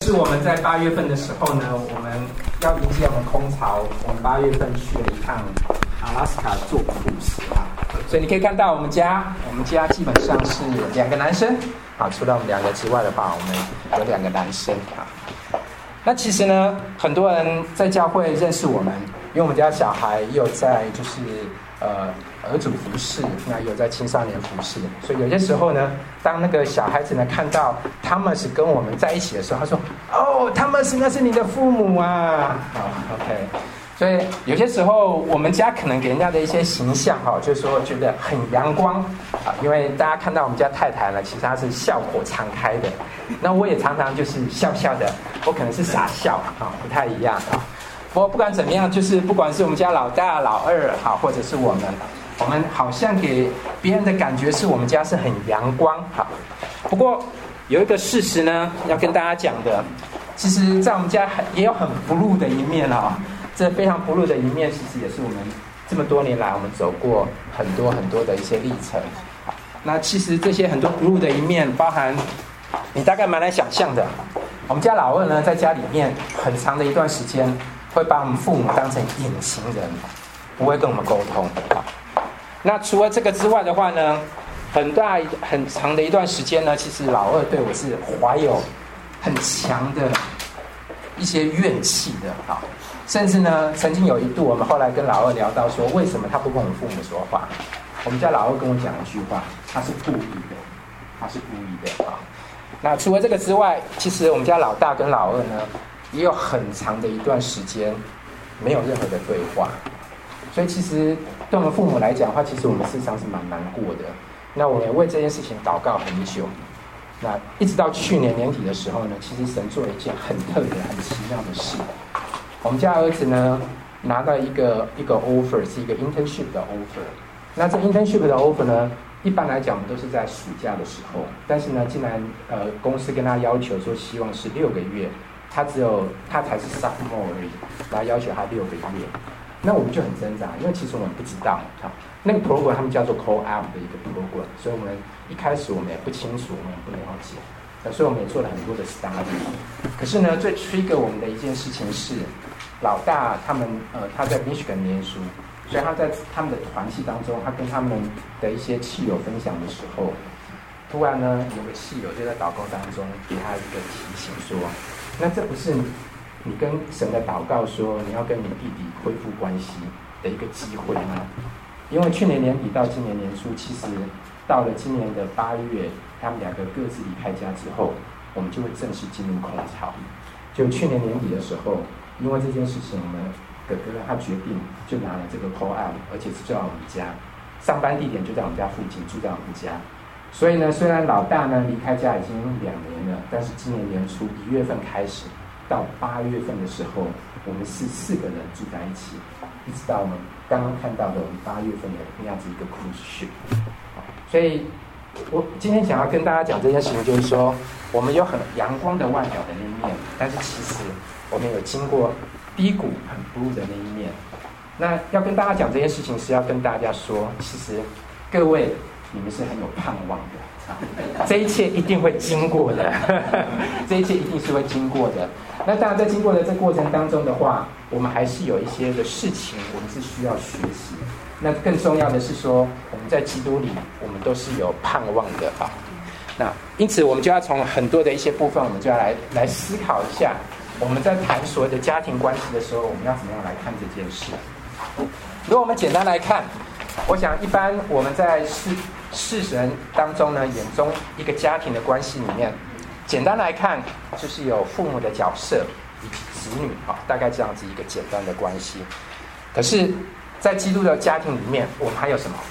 是我们在8月份的时候呢，我们要迎接我们空巢，我们8月份去了一趟阿拉斯加做苦实啊，所以你可以看到我们家基本上是2个男生啊，除了我们2个之外的话，我们有2个男生啊。那其实呢，很多人在教会认识我们，因为我们家小孩也有在就是儿童服侍，那有在青少年服侍，所以有些时候呢，当那个小孩子呢看到他们是跟我们在一起的时候，他说：“哦，他们是那是你的父母啊。”好 ，OK。所以有些时候我们家可能给人家的一些形象哈，就是说觉得很阳光啊，因为大家看到我们家太太呢，其实她是笑口常开的，那我也常常就是笑笑的，我可能是傻笑啊，不太一样啊。不过不管怎么样，就是不管是我们家老大、老二哈，或者是我们好像给别人的感觉是我们家是很阳光哈。不过有一个事实呢，要跟大家讲的，其实在我们家也有很blue的一面啊。这非常blue的一面，其实也是我们这么多年来我们走过很多很多的一些历程。好，那其实这些很多blue的一面，包含你大概蛮难想象的。我们家老二呢，在家里面很长的一段时间，会把我们父母当成隐形人，不会跟我们沟通。好，那除了这个之外的话呢，很长的一段时间呢，其实老二对我是怀有很强的一些怨气的。好。甚至呢，曾经有一度，我们后来跟老二聊到说，为什么他不跟我们父母说话？我们家老二跟我讲一句话，他是故意的啊。那除了这个之外，其实我们家老大跟老二呢，也有很长的一段时间没有任何的对话。所以其实对我们父母来讲的话，其实我们事实上是蛮难过的。那我们也为这件事情祷告很久。那一直到去年年底的时候呢，其实神做了一件很特别、很奇妙的事。我们家儿子呢拿到一个 offer， 是一个 internship 的 offer。那这 internship 的 offer 呢，一般来讲我们都是在暑假的时候，但是呢，竟然公司跟他要求说希望是6个月，他才是 sophomore 而已，然后要求他6个月。那我们就很挣扎，因为其实我们不知道那个 program 他们叫做 co-op 的一个 program， 所以我们一开始我们也不清楚，我们也不了解。所以我们也做了很多的 study， 可是呢，最 trigger 我们的一件事情是，老大他在 Michigan 念书，所以他在他们的团契当中，他跟他们的一些契友分享的时候，突然呢，有个契友就在祷告当中给他一个提醒说，那这不是你跟神的祷告说你要跟你弟弟恢复关系的一个机会吗？因为去年年底到今年年初，其实到了今年的8月，他们2个各自离开家之后，我们就会正式进入空巢。就去年年底的时候，因为这件事情，我们哥哥他决定就拿了这个 co-op， 而且是在我们家，上班地点就在我们家附近，住在我们家。所以呢，虽然老大呢离开家已经2年了，但是今年年初1月份开始到8月份的时候，我们是4个人住在一起，一直到我们刚刚看到的我们8月份的那样子一个 cruise ship。所以我今天想要跟大家讲这件事情，就是说我们有很阳光的外表的那一面，但是其实我们有经过低谷很 blue 的那一面。那要跟大家讲这件事情，是要跟大家说，其实各位你们是很有盼望的，这一切一定会经过的，这一切一定是会经过的。那当然在经过的这过程当中的话，我们还是有一些的事情我们是需要学习。那更重要的是说，我们在基督里，我们都是有盼望的啊。那因此，我们就要从很多的一些部分，我们就要来思考一下，我们在谈所谓的家庭关系的时候，我们要怎么样来看这件事？如果我们简单来看，我想一般我们在世人当中呢，眼中一个家庭的关系里面，简单来看就是有父母的角色以及子女啊，大概这样子一个简单的关系。可是在基督的家庭里面，我们还有什么？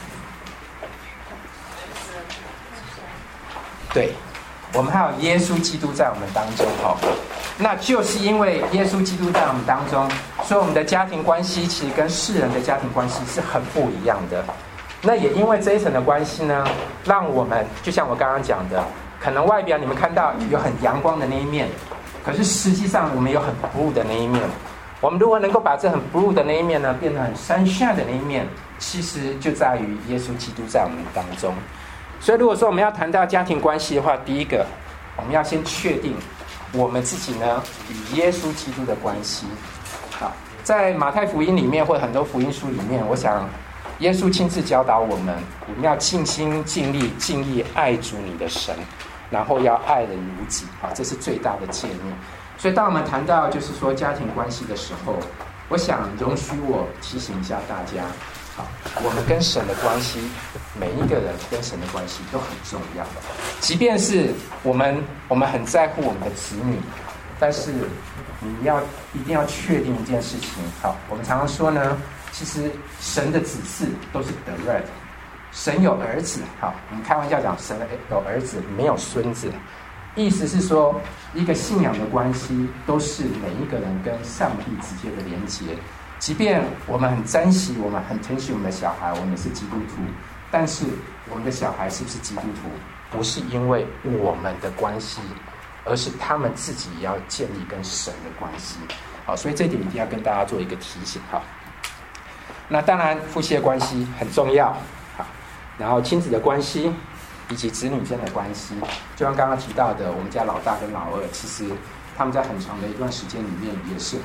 对，我们还有耶稣基督在我们当中那就是因为耶稣基督在我们当中，所以我们的家庭关系其实跟世人的家庭关系是很不一样的。那也因为这一层的关系呢，让我们就像我刚刚讲的，可能外表你们看到有很阳光的那一面，可是实际上我们有很 blue 的那一面。我们如果能够把这很 blue 的那一面呢，变成很 sunshine 的那一面，其实就在于耶稣基督在我们当中。所以如果说我们要谈到家庭关系的话，第一个我们要先确定我们自己呢与耶稣基督的关系。好，在马太福音里面或很多福音书里面，我想耶稣亲自教导我们要尽心尽力尽意爱主你的神，然后要爱人如己。好，这是最大的诫命。所以当我们谈到就是说家庭关系的时候，我想容许我提醒一下大家，好，我们跟神的关系，每一个人跟神的关系都很重要。即便是我们很在乎我们的子女，但是你一定要确定一件事情。好，我们常常说呢，其实神的子嗣都是得瑞的，神有儿子。好，我们开玩笑讲，神有儿子没有孙子。意思是说，一个信仰的关系都是每一个人跟上帝直接的连结。即便我们很珍惜，我们很疼惜我们的小孩，我们是基督徒，但是我们的小孩是不是基督徒，不是因为我们的关系，而是他们自己也要建立跟神的关系。好，所以这点一定要跟大家做一个提醒。好，那当然夫妻的关系很重要。好，然后亲子的关系，以及子女间的关系，就像刚刚提到的，我们家老大跟老二，其实他们在很长的一段时间里面也是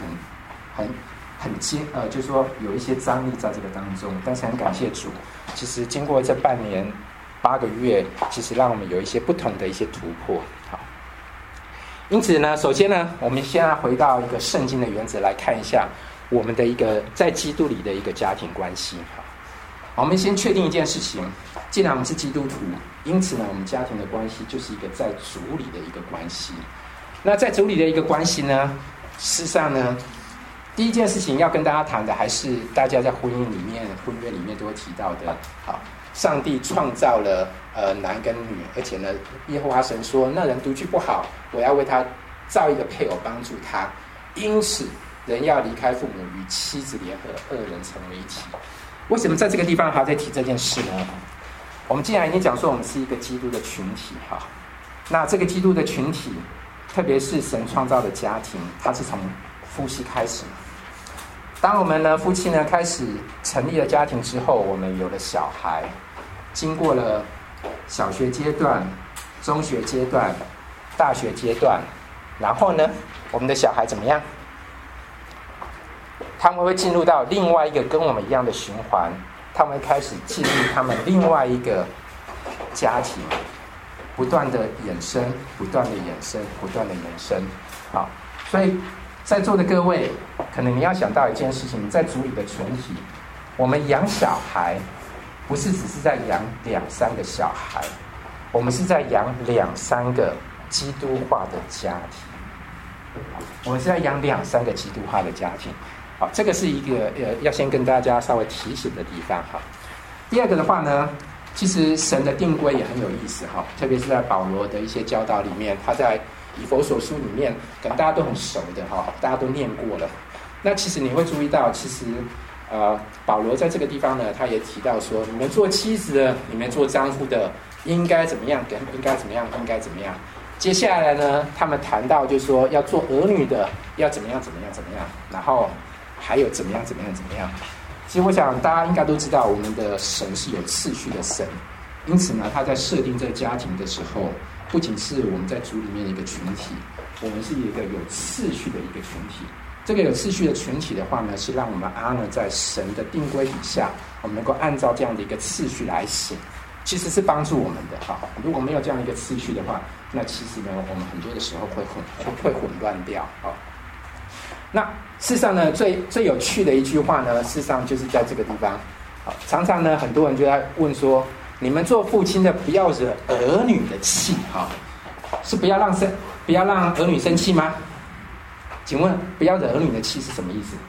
就是说有一些张力在这个当中。但是很感谢主，其实经过这半年8个月，其实让我们有一些不同的一些突破。好，因此呢，首先呢，我们现在回到一个圣经的原则来看一下我们的一个在基督里的一个家庭关系。好，我们先确定一件事情，既然我们是基督徒，因此呢，我们家庭的关系就是一个在主里的一个关系。那在主里的一个关系呢，事实上呢，第一件事情要跟大家谈的，还是大家在婚约里面都会提到的。好，上帝创造了男跟女，而且呢，耶和华神说，那人独居不好，我要为他造一个配偶帮助他，因此人要离开父母，与妻子联合，2人成为一体。为什么在这个地方还要再提这件事呢？我们既然已经讲说我们是一个基督的群体，哈，那这个基督的群体，特别是神创造的家庭，它是从夫妻开始。当我们呢夫妻呢开始成立了家庭之后，我们有了小孩，经过了小学阶段、中学阶段、大学阶段，然后呢，我们的小孩怎么样？他们会进入到另外一个跟我们一样的循环，他们会开始进入他们另外一个家庭，不断的衍生，不断的衍生，不断的衍生。好，所以在座的各位，可能你要想到一件事情，在主里的群体，我们养小孩，不是只是在养2-3个小孩，我们是在养2-3个基督化的家庭。我们是在养2-3个基督化的家庭。好，这个是一个要先跟大家稍微提醒的地方。哈，第二个的话呢，其实神的定规也很有意思哈，特别是在保罗的一些教导里面，他在以弗所书里面，可能大家都很熟的哈，大家都念过了。那其实你会注意到，其实保罗在这个地方呢，他也提到说，你们做妻子的，你们做丈夫的，应该怎么样，应该怎么样，应该怎么样。接下来呢，他们谈到就是说，要做儿女的，要怎么样，怎么样，怎么样，然后还有怎么样，怎么样，怎么样。其实我想大家应该都知道，我们的神是有次序的神，因此呢，他在设定这个家庭的时候，不仅是我们在主里面的一个群体，我们是一个有次序的一个群体。这个有次序的群体的话呢，是让我们在神的定规底下，我们能够按照这样的一个次序来行，其实是帮助我们的哈。如果没有这样一个次序的话，那其实呢，我们很多的时候会混乱掉啊。那事实上呢，最有趣的一句话呢，事实上就是在这个地方。好，常常呢，很多人就在问说，你们做父亲的不要惹儿女的气，哈，是不要让儿女生气吗？请问不要惹儿女的气是什么意思？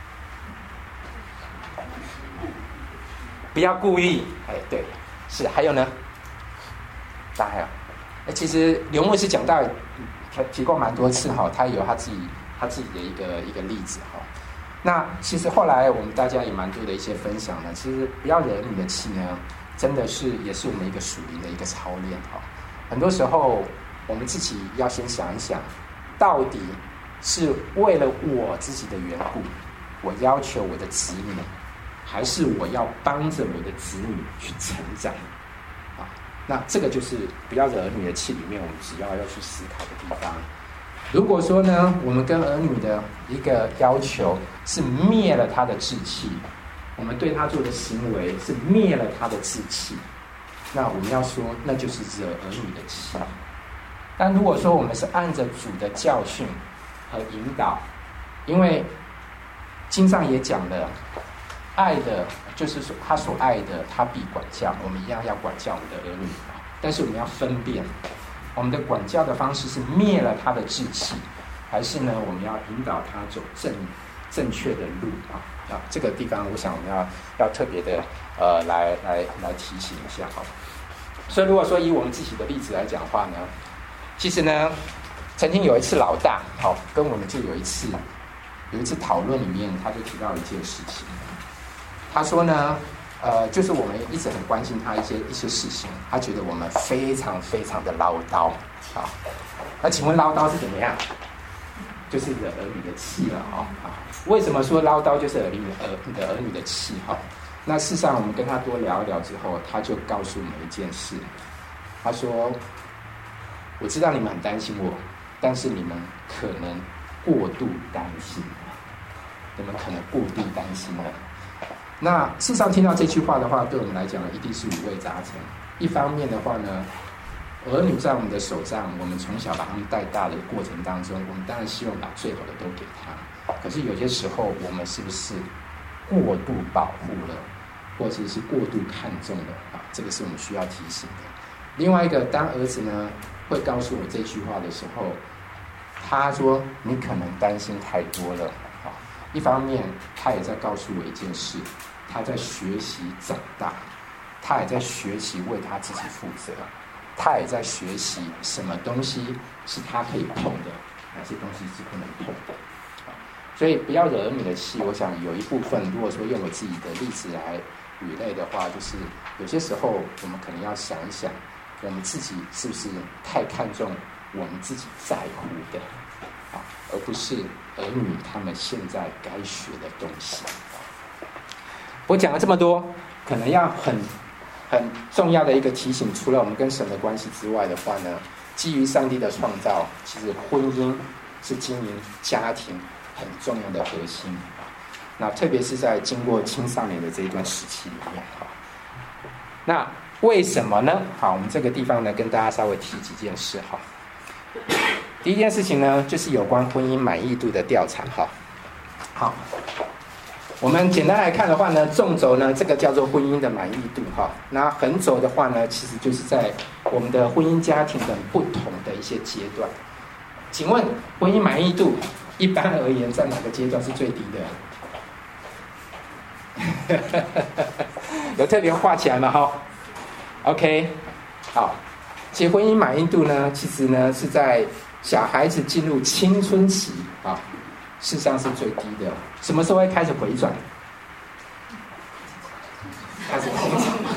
不要故意，对，是。还有呢？还有，其实刘牧师讲到提过蛮多次哈，他有他自己的一个例子哈。那其实后来我们大家也蛮多的一些分享呢。其实不要惹儿女的气呢，真的也是我们一个属灵的一个操练哈。很多时候我们自己要先想一想，到底是为了我自己的缘故，我要求我的子女，还是我要帮着我的子女去成长啊？那这个就是不要惹儿女的气里面，我们只要去思考的地方。 如果说呢，我们跟儿女的一个要求是灭了他的志气，我们对他做的行为是灭了他的志气，那我们要说，那就是惹儿女的气。但如果说我们是按着主的教训和引导，因为经上也讲了，爱的就是说他所爱的，他必管教，我们一样要管教我们的儿女，但是我们要分辨，我们的管教的方式是灭了他的志气，还是呢我们要引导他走正确的路啊？这个地方我想我们要特别的来提醒一下哈。所以如果说以我们自己的例子来讲的话呢，其实呢曾经有一次老大跟我们就有一次讨论里面，他就提到一件事情，他说呢就是我们一直很关心他一些事情，他觉得我们非常非常的唠叨啊。那请问唠叨是怎么样？就是惹儿女的气了为什么说唠叨就是惹你的儿女的气那事实上我们跟他多聊一聊之后，他就告诉我们一件事，他说我知道你们很担心我，但是你们可能过度担心了。那事实上听到这句话的话，对我们来讲一定是五味杂陈。一方面的话呢，儿女在我们的手上，我们从小把他们带大的过程当中，我们当然希望把最好的都给他。可是有些时候，我们是不是过度保护了，或者是过度看重了这个是我们需要提醒的。另外一个，当儿子呢会告诉我这句话的时候，他说你可能担心太多了一方面他也在告诉我一件事，他在学习长大，他也在学习为他自己负责，他也在学习什么东西是他可以碰的，哪些东西是不能碰的。所以不要惹儿女的气。我想有一部分，如果说用我自己的例子来举类的话，就是有些时候我们可能要想一想，我们自己是不是太看重我们自己在乎的而不是儿女他们现在该学的东西。我讲了这么多，可能要很重要的一个提醒，除了我们跟神的关系之外的话呢，基于上帝的创造，其实婚姻是经营家庭很重要的核心那特别是在经过青少年的这一段时期里面那为什么呢？我们这个地方呢跟大家稍微提几件事第一件事情呢，就是有关婚姻满意度的调查好，我们简单来看的话呢，纵轴呢这个叫做婚姻的满意度那横轴的话呢，其实就是在我们的婚姻家庭的不同的一些阶段。请问婚姻满意度一般而言在哪个阶段是最低的？有特别画起来吗？OK， 好，其实婚姻满意度呢，其实呢是在小孩子进入青春期事实上是最低的。什么时候会开始回转？开始回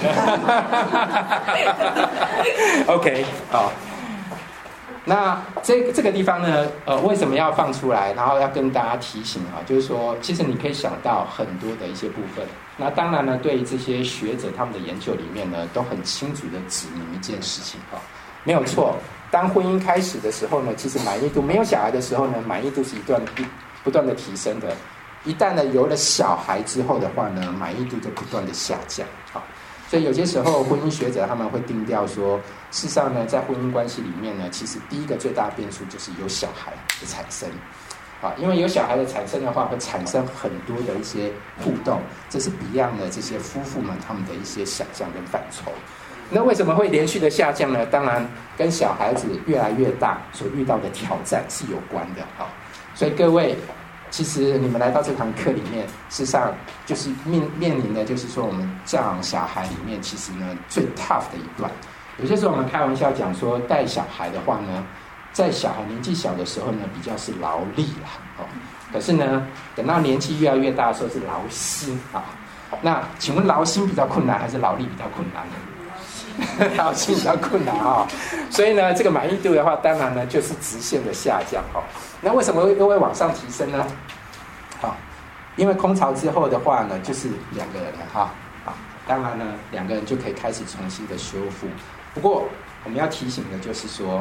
转。OK， 好。那这个地方呢，为什么要放出来？然后要跟大家提醒就是说，其实你可以想到很多的一些部分。那当然呢，对于这些学者他们的研究里面呢，都很清楚的指明一件事情没有错。当婚姻开始的时候呢，其实满意度没有小孩的时候呢，满意度是不断的提升的。一旦呢有了小孩之后的话呢，满意度就不断的下降所以有些时候婚姻学者他们会定调说，事实上呢，在婚姻关系里面呢，其实第一个最大变数就是有小孩的产生因为有小孩的产生的话，会产生很多的一些互动，这是 Beyond 的这些夫妇们他们的一些想象跟范畴。那为什么会连续的下降呢？当然跟小孩子越来越大所遇到的挑战是有关的所以各位，其实你们来到这堂课里面，事实上就是面临的就是说，我们教养小孩里面其实呢最 tough 的一段。有些时候我们开玩笑讲说，带小孩的话呢，在小孩年纪小的时候呢，比较是劳力可是呢，等到年纪越来越大的时候是劳心那请问劳心比较困难，还是劳力比较困难呢？劳心比较困难所以呢，这个满意度的话，当然呢就是直线的下降那为什么又会往上提升呢？因为空巢之后的话呢，就是两个人了当然呢，两个人就可以开始重新的修复。不过我们要提醒的就是说，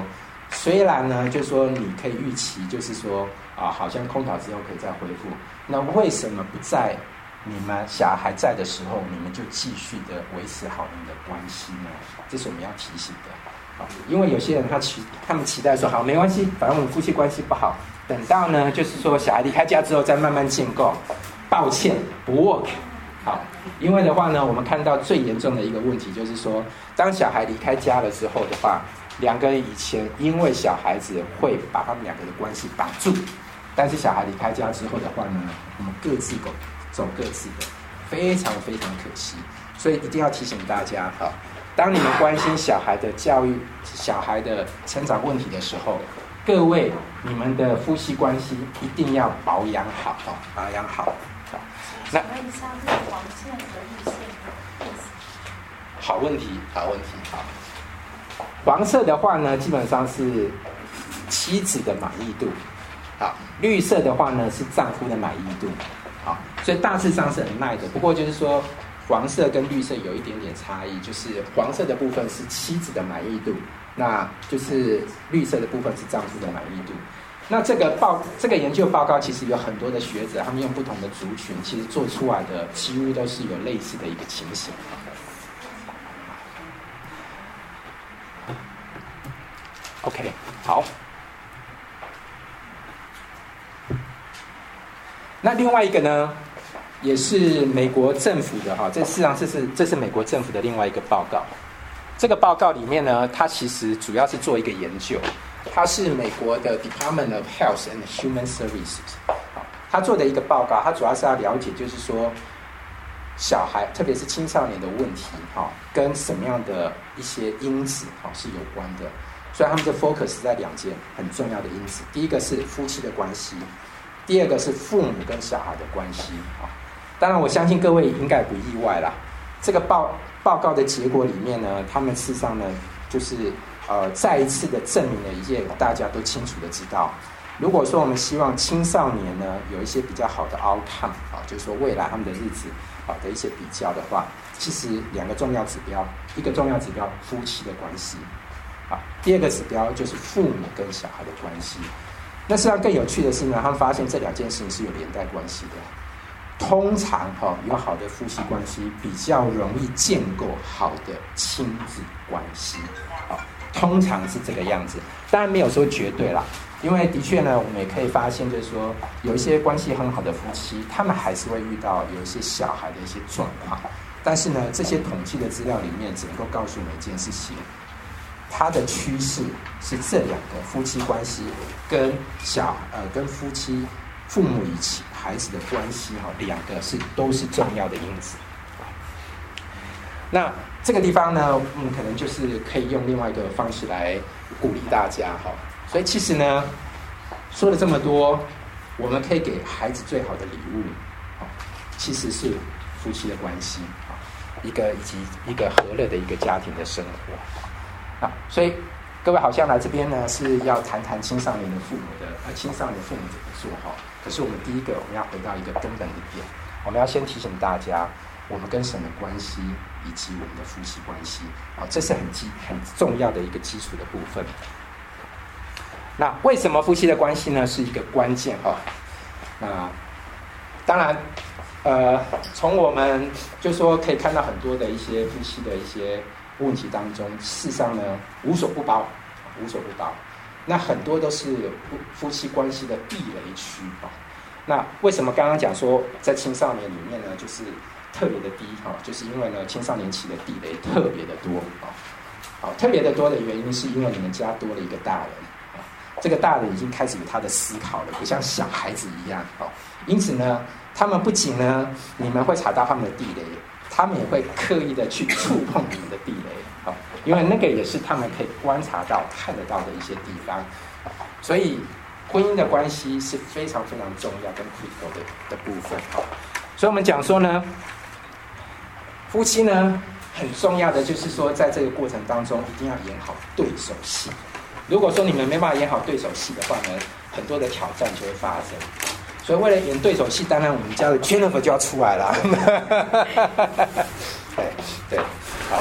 虽然呢，就是说你可以预期，就是说好像空调之后可以再恢复，那为什么不在你们小孩在的时候，你们就继续的维持好你们的关系呢？这是我们要提醒的。因为有些人他们期待说，好，没关系，反正我们夫妻关系不好，等到呢，就是说小孩离开家之后再慢慢建构。抱歉，不 work。好，因为的话呢，我们看到最严重的一个问题就是说，当小孩离开家了之后的话，两个人以前因为小孩子会把他们两个的关系绑住，但是小孩离开家之后的话呢，我们各自走各自的，非常非常可惜。所以一定要提醒大家，当你们关心小孩的教育、小孩的成长问题的时候，各位你们的夫妻关系一定要保养好，保养好。那黄色和绿色的意思？ 好问题。好，黄色的话呢，基本上是妻子的满意度。好，绿色的话呢是丈夫的满意度。好，所以大致上是很耐的。不过就是说，黄色跟绿色有一点点差异，就是黄色的部分是妻子的满意度，那就是绿色的部分是丈夫的满意度。那这个研究报告其实有很多的学者，他们用不同的族群，其实做出来的几乎都是有类似的一个情形。OK， 好。那另外一个呢，也是美国政府的这事实上这是美国政府的另外一个报告。这个报告里面呢，它其实主要是做一个研究。它是美国的 Department of Health and Human Services， 他做的一个报告，它主要是要了解，就是说小孩，特别是青少年的问题，跟什么样的一些因子是有关的。所以他们就 focus 在两件很重要的因子，第一个是夫妻的关系，第二个是父母跟小孩的关系。当然，我相信各位应该不意外啦。这个报告的结果里面呢，他们事实上呢，就是再一次的证明了一件大家都清楚的知道，如果说我们希望青少年呢有一些比较好的 outcome， 就是说未来他们的日子的一些比较的话，其实两个重要指标，一个重要指标夫妻的关系，第二个指标就是父母跟小孩的关系。那实际上更有趣的是呢，他们发现这两件事情是有连带关系的。通常有好的夫妻关系，比较容易建构好的亲子关系。通常是这个样子，当然没有说绝对啦，因为的确呢，我们也可以发现，就是说有一些关系很好的夫妻，他们还是会遇到有一些小孩的一些状况。但是呢，这些统计的资料里面只能够告诉我们一件事情，它的趋势是这两个夫妻关系跟跟父母与孩子的关系两个都是重要的因子。那这个地方呢，我们可能就是可以用另外一个方式来鼓励大家所以其实呢，说了这么多，我们可以给孩子最好的礼物其实是夫妻的关系以及一个和乐的一个家庭的生活所以各位好像来这边呢是要谈谈青少年父母怎么做可是我们第一个我们要回到一个根本的点，我们要先提醒大家，我们跟神的关系以及我们的夫妻关系这是很重要的一个基础的部分。那为什么夫妻的关系呢是一个关键那当然从我们就说可以看到很多的一些夫妻的一些问题当中，事实上呢无所不包。那很多都是夫妻关系的地雷区那为什么刚刚讲说在青少年里面呢就是特别的低就是因为呢青少年期的地雷特别的多特别的多的原因是因为你们家多了一个大人这个大人已经开始有他的思考了，不像小孩子一样因此呢，他们不仅呢你们会查到他们的地雷，他们也会刻意的去触碰你们的地雷因为那个也是他们可以观察到看得到的一些地方所以婚姻的关系是非常非常重要跟 critical 的部分所以我们讲说呢，夫妻呢很重要的就是说在这个过程当中一定要演好对手戏。如果说你们没办法演好对手戏的话呢，很多的挑战就会发生。所以为了演对手戏，当然我们家的 Jennifer 就要出来了对，好。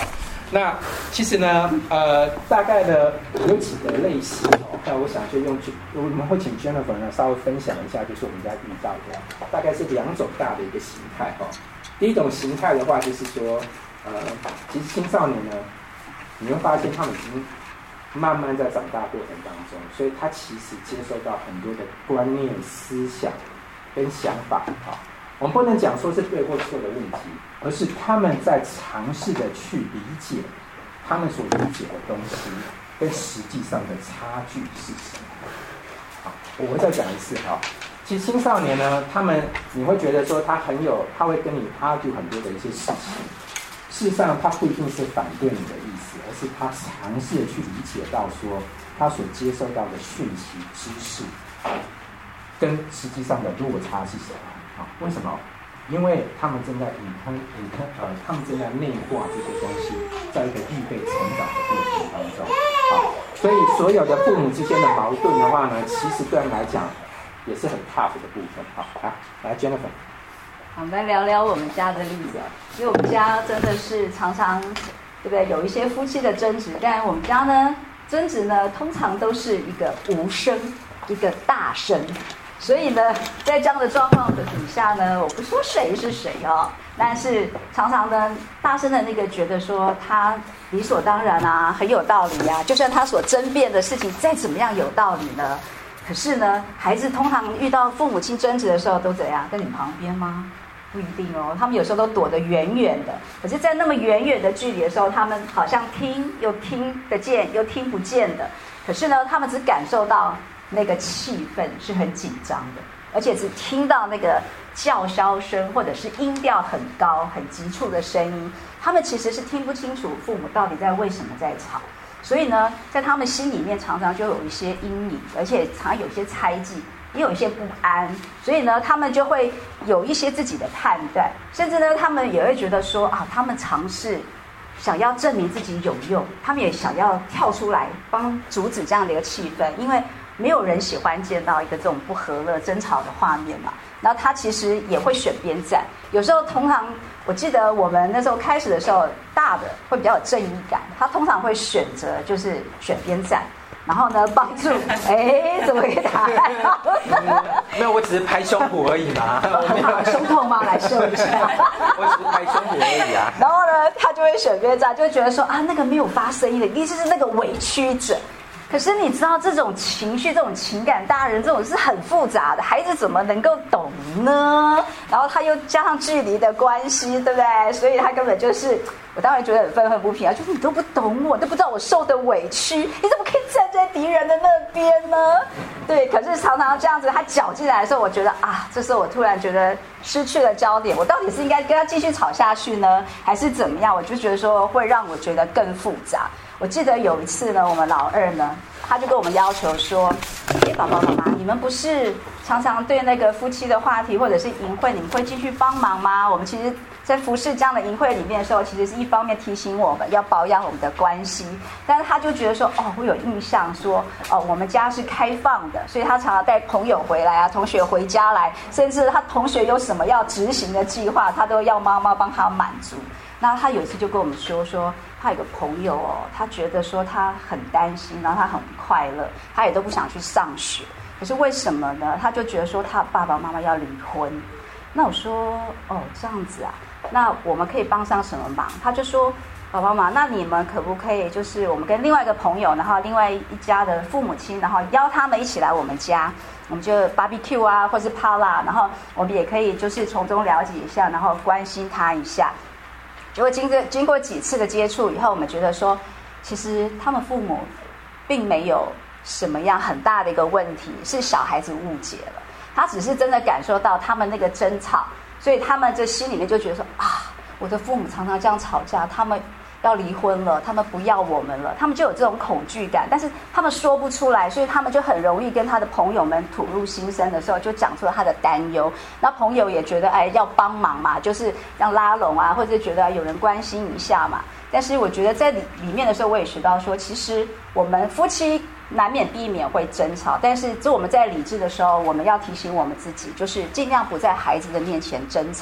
那其实呢，大概的有几个类型哦。那我想就我们会请 Jennifer 呢稍微分享一下，就是我们家遇到的，大概是2种大的一个形态哈。第一种形态的话，就是说，其实青少年呢，你会发现他们已经慢慢在长大过程当中，所以他其实接受到很多的观念、思想跟想法哈。我们不能讲说是对或错的问题，而是他们在尝试的去理解他们所理解的东西跟实际上的差距是什么。好，我会再讲一次哈。其实青少年呢，你会觉得说他会跟你 argue 很多的一些事情，事实上他不一定是反对你的意思，而是他尝试的去理解到说他所接收到的讯息、知识跟实际上的落差是什么。为什么？因为他们正在他们正在内化这些东西，在一个预备成长的过程当中。好，所以所有的父母之间的矛盾的话呢，其实对他们来讲也是很 tough 的部分。好，来 Jennifer。 我们来聊聊我们家的例子，因为我们家真的是常常，对不对？有一些夫妻的争执，但我们家呢，争执呢通常都是一个无声，一个大声。所以呢，在这样的状况的底下呢，我不说谁是谁哦，但是常常呢，大声的那个觉得说他理所当然啊，很有道理啊，就算他所争辩的事情再怎么样有道理呢，可是呢，孩子通常遇到父母亲争执的时候都怎样？在你旁边吗？不一定哦，他们有时候都躲得远远的。可是，在那么远远的距离的时候，他们好像听又听得见，又听不见的。可是呢，他们只感受到那个气氛是很紧张的，而且只听到那个叫嚣声或者是音调很高、很急促的声音，他们其实是听不清楚父母到底在为什么在吵。所以呢，在他们心里面常常就有一些阴影，而且常有一些猜忌，也有一些不安。所以呢，他们就会有一些自己的判断，甚至呢，他们也会觉得说啊，他们尝试想要证明自己有用，他们也想要跳出来帮阻止这样的一个气氛，因为没有人喜欢见到一个这种不和乐、争吵的画面嘛。然后他其实也会选边站，有时候通常我记得我们那时候开始的时候，大的会比较有正义感，他通常会选择就是选边站，然后呢帮助怎么给答案？ 没有，我只是拍胸脯而已嘛。 胸痛吗？来秀一下。 我只是拍胸脯而已啊。 然后呢，他就会选边站，就会觉得说啊，那个没有发声音的，一定是那个委屈者。可是你知道这种情绪、这种情感，大人这种是很复杂的，孩子怎么能够懂呢？然后他又加上距离的关系，对不对？所以他根本就是，我当然觉得很愤恨不平啊，就是你都不懂我，都不知道我受的委屈，你怎么可以站在敌人的那边呢？对，可是常常这样子，他搅进来的时候，我觉得啊，这时候我突然觉得失去了焦点，我到底是应该跟他继续吵下去呢，还是怎么样？我就觉得说会让我觉得更复杂。我记得有一次呢，我们老二呢，他就跟我们要求说：“爸爸妈妈，你们不是常常对那个夫妻的话题或者是营会，你们会继续帮忙吗？我们其实，在服侍这样的营会里面的时候，其实是一方面提醒我们要保养我们的关系，但是他就觉得说，我有印象说，我们家是开放的，所以他常常带朋友回来啊，同学回家来，甚至他同学有什么要执行的计划，他都要妈妈帮他满足。那他有一次就跟我们说他有个朋友他觉得说他很担心，然后他很快乐，他也都不想去上学。可是为什么呢？他就觉得说他爸爸妈妈要离婚。那我说这样子啊，那我们可以帮上什么忙？他就说爸爸妈妈，那你们可不可以就是我们跟另外一个朋友，然后另外一家的父母亲，然后邀他们一起来我们家，我们就 barbecue 啊，或是 pala， 然后我们也可以就是从中了解一下，然后关心他一下。结果经过几次的接触以后，我们觉得说，其实他们父母并没有什么样很大的一个问题，是小孩子误解了。他只是真的感受到他们那个争吵，所以他们这心里面就觉得说啊，我的父母常常这样吵架，他们要离婚了，他们不要我们了，他们就有这种恐惧感，但是他们说不出来，所以他们就很容易跟他的朋友们吐露心声的时候，就讲出了他的担忧。那朋友也觉得要帮忙嘛，就是要拉拢啊，或者觉得有人关心一下嘛。但是我觉得在里面的时候，我也学到说，其实我们夫妻难免避免会争吵，但是我们在理智的时候，我们要提醒我们自己，就是尽量不在孩子的面前争吵。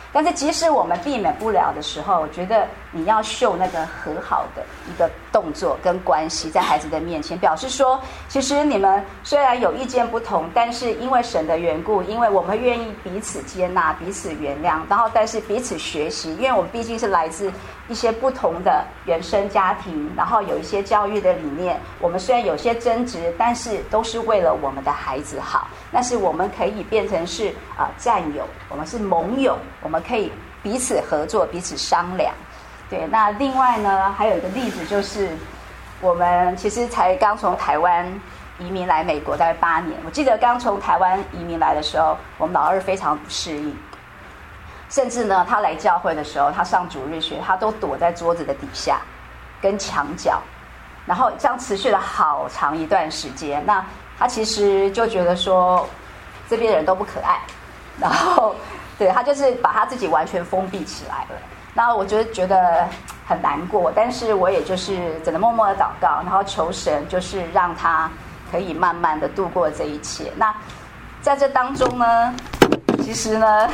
但是即使我们避免不了的时候，我觉得你要秀那个和好的一个动作跟关系在孩子的面前，表示说其实你们虽然有意见不同，但是因为神的缘故，因为我们愿意彼此接纳彼此原谅，然后但是彼此学习，因为我们毕竟是来自一些不同的原生家庭，然后有一些教育的理念，我们虽然有些争执，但是都是为了我们的孩子好，但是我们可以变成是战友，我们是盟友，我们可以彼此合作彼此商量。对，那另外呢还有一个例子，就是我们其实才刚从台湾移民来美国大概8年，我记得刚从台湾移民来的时候，我们老二非常不适应，甚至呢他来教会的时候，他上主日学他都躲在桌子的底下跟墙角，然后这样持续了好长一段时间。那他其实就觉得说这边人都不可爱，然后对他就是把他自己完全封闭起来了。那我就觉得很难过，但是我也就是只能默默的祷告，然后求神就是让他可以慢慢的度过这一切。那在这当中呢，其实呢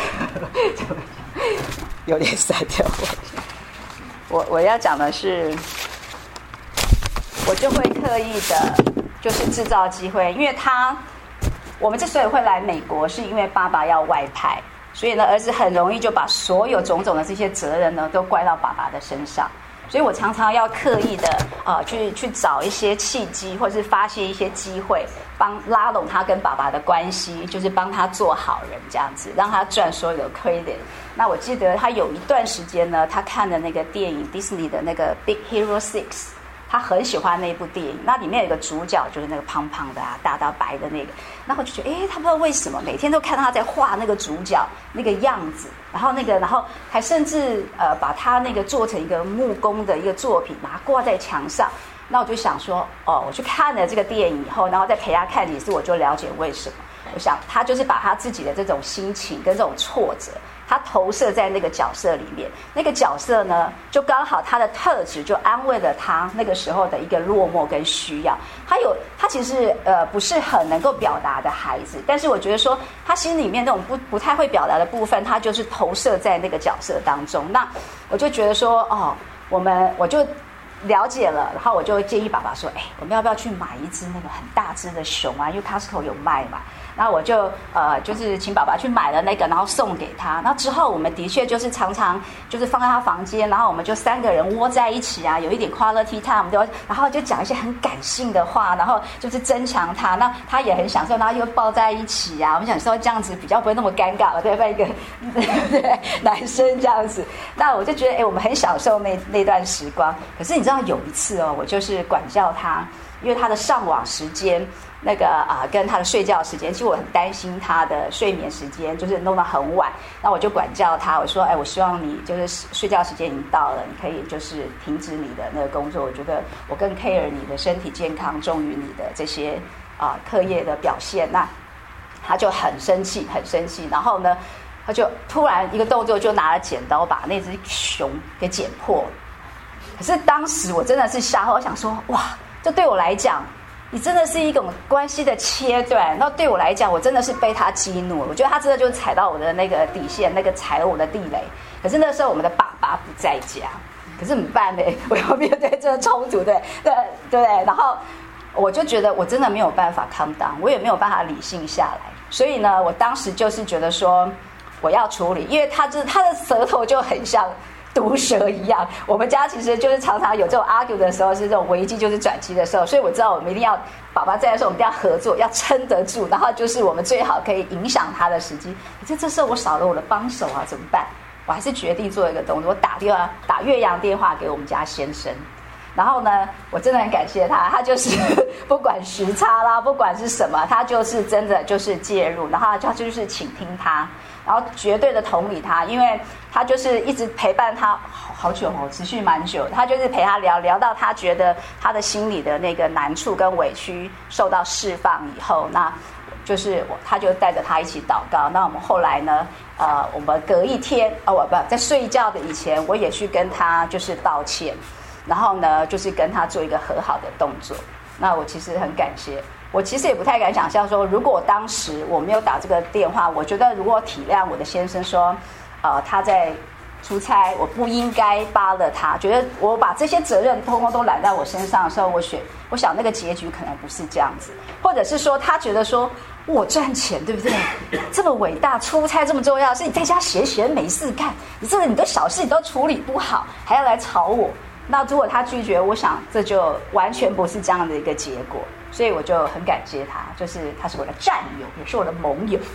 有点散掉我要讲的是，我就会刻意的就是制造机会，因为我们之所以会来美国，是因为爸爸要外派，所以呢儿子很容易就把所有种种的这些责任呢都怪到爸爸的身上，所以我常常要刻意的去找一些契机，或是发现一些机会，拉拢他跟爸爸的关系，就是帮他做好人这样子，让他赚所有的 credit。那我记得他有一段时间呢，他看的那个电影 Disney 的那个 Big Hero 6，他很喜欢那部电影，那里面有个主角就是那个胖胖的大白的那个，然后就觉得他不知道为什么每天都看他在画那个主角那个样子，然后还甚至把他那个做成一个木工的一个作品，把它挂在墙上。那我就想说我去看了这个电影以后，然后再陪他看几次，我就了解为什么。我想他就是把他自己的这种心情跟这种挫折，他投射在那个角色里面，那个角色呢就刚好他的特质就安慰了他那个时候的一个落寞跟需要。他其实不是很能够表达的孩子，但是我觉得说他心里面那种不太会表达的部分，他就是投射在那个角色当中。那我就觉得说我就了解了，然后我就建议爸爸说我们要不要去买一只那个很大只的熊啊，因为 Costco 有卖嘛。然后我就就是请爸爸去买了那个，然后送给他。那之后我们的确就是常常就是放在他房间，然后我们就3个人窝在一起啊，有一点 quality time， 然后就讲一些很感性的话，然后就是增强他，那他也很享受，然后又抱在一起啊。我们想说这样子比较不会那么尴尬，对吧？一个对男生这样子，那我就觉得我们很享受那段时光。可是你知道有一次我就是管教他，因为他的上网时间那个跟他的睡觉时间，其实我很担心他的睡眠时间就是弄到很晚，那我就管教他，我说我希望你就是睡觉时间已经到了，你可以就是停止你的那个工作，我觉得我更 care 你的身体健康重于你的这些课业的表现。那他就很生气，然后呢他就突然一个动作，就拿了剪刀把那只熊给剪破了。可是当时我真的是吓坏，我想说哇，这对我来讲你真的是一种关系的切断，那对我来讲我真的是被他激怒了，我觉得他真的就踩到我的那个底线，那个踩了我的地雷。可是那时候我们的爸爸不在家，可是怎么办呢？我要面对这个冲突，对，然后我就觉得我真的没有办法 calm down， 我也没有办法理性下来，所以呢我当时就是觉得说我要处理，因为他的舌头就很像毒蛇一样。我们家其实就是常常有这种 argue 的时候，是这种危机就是转机的时候，所以我知道我们一定要爸爸在的时候，我们一定要合作，要撑得住，然后就是我们最好可以影响他的时机。可是这时候我少了我的帮手啊，怎么办？我还是决定做一个动作，我打越洋电话给我们家先生。然后呢我真的很感谢他就是不管时差啦，不管是什么，他就是真的就是介入，然后他就是倾听他，然后绝对的同理他，因为他就是一直陪伴他好久持续蛮久，他就是陪他聊到他觉得他的心里的那个难处跟委屈受到释放以后，那就是他就带着他一起祷告。那我们后来呢我们隔一天在睡觉的以前，我也去跟他就是道歉，然后呢就是跟他做一个和好的动作。那我其实很感谢，我其实也不太敢想象说，如果当时我没有打这个电话，我觉得如果体谅我的先生说他在出差，我不应该扒了他，觉得我把这些责任通通都揽在我身上的时候，我想那个结局可能不是这样子，或者是说他觉得说我赚钱对不对？这么伟大，出差这么重要，是你在家闲没事干，你的小事你都处理不好，还要来吵我。那如果他拒绝，我想这就完全不是这样的一个结果，所以我就很感谢他，就是他是我的战友，也是我的盟友。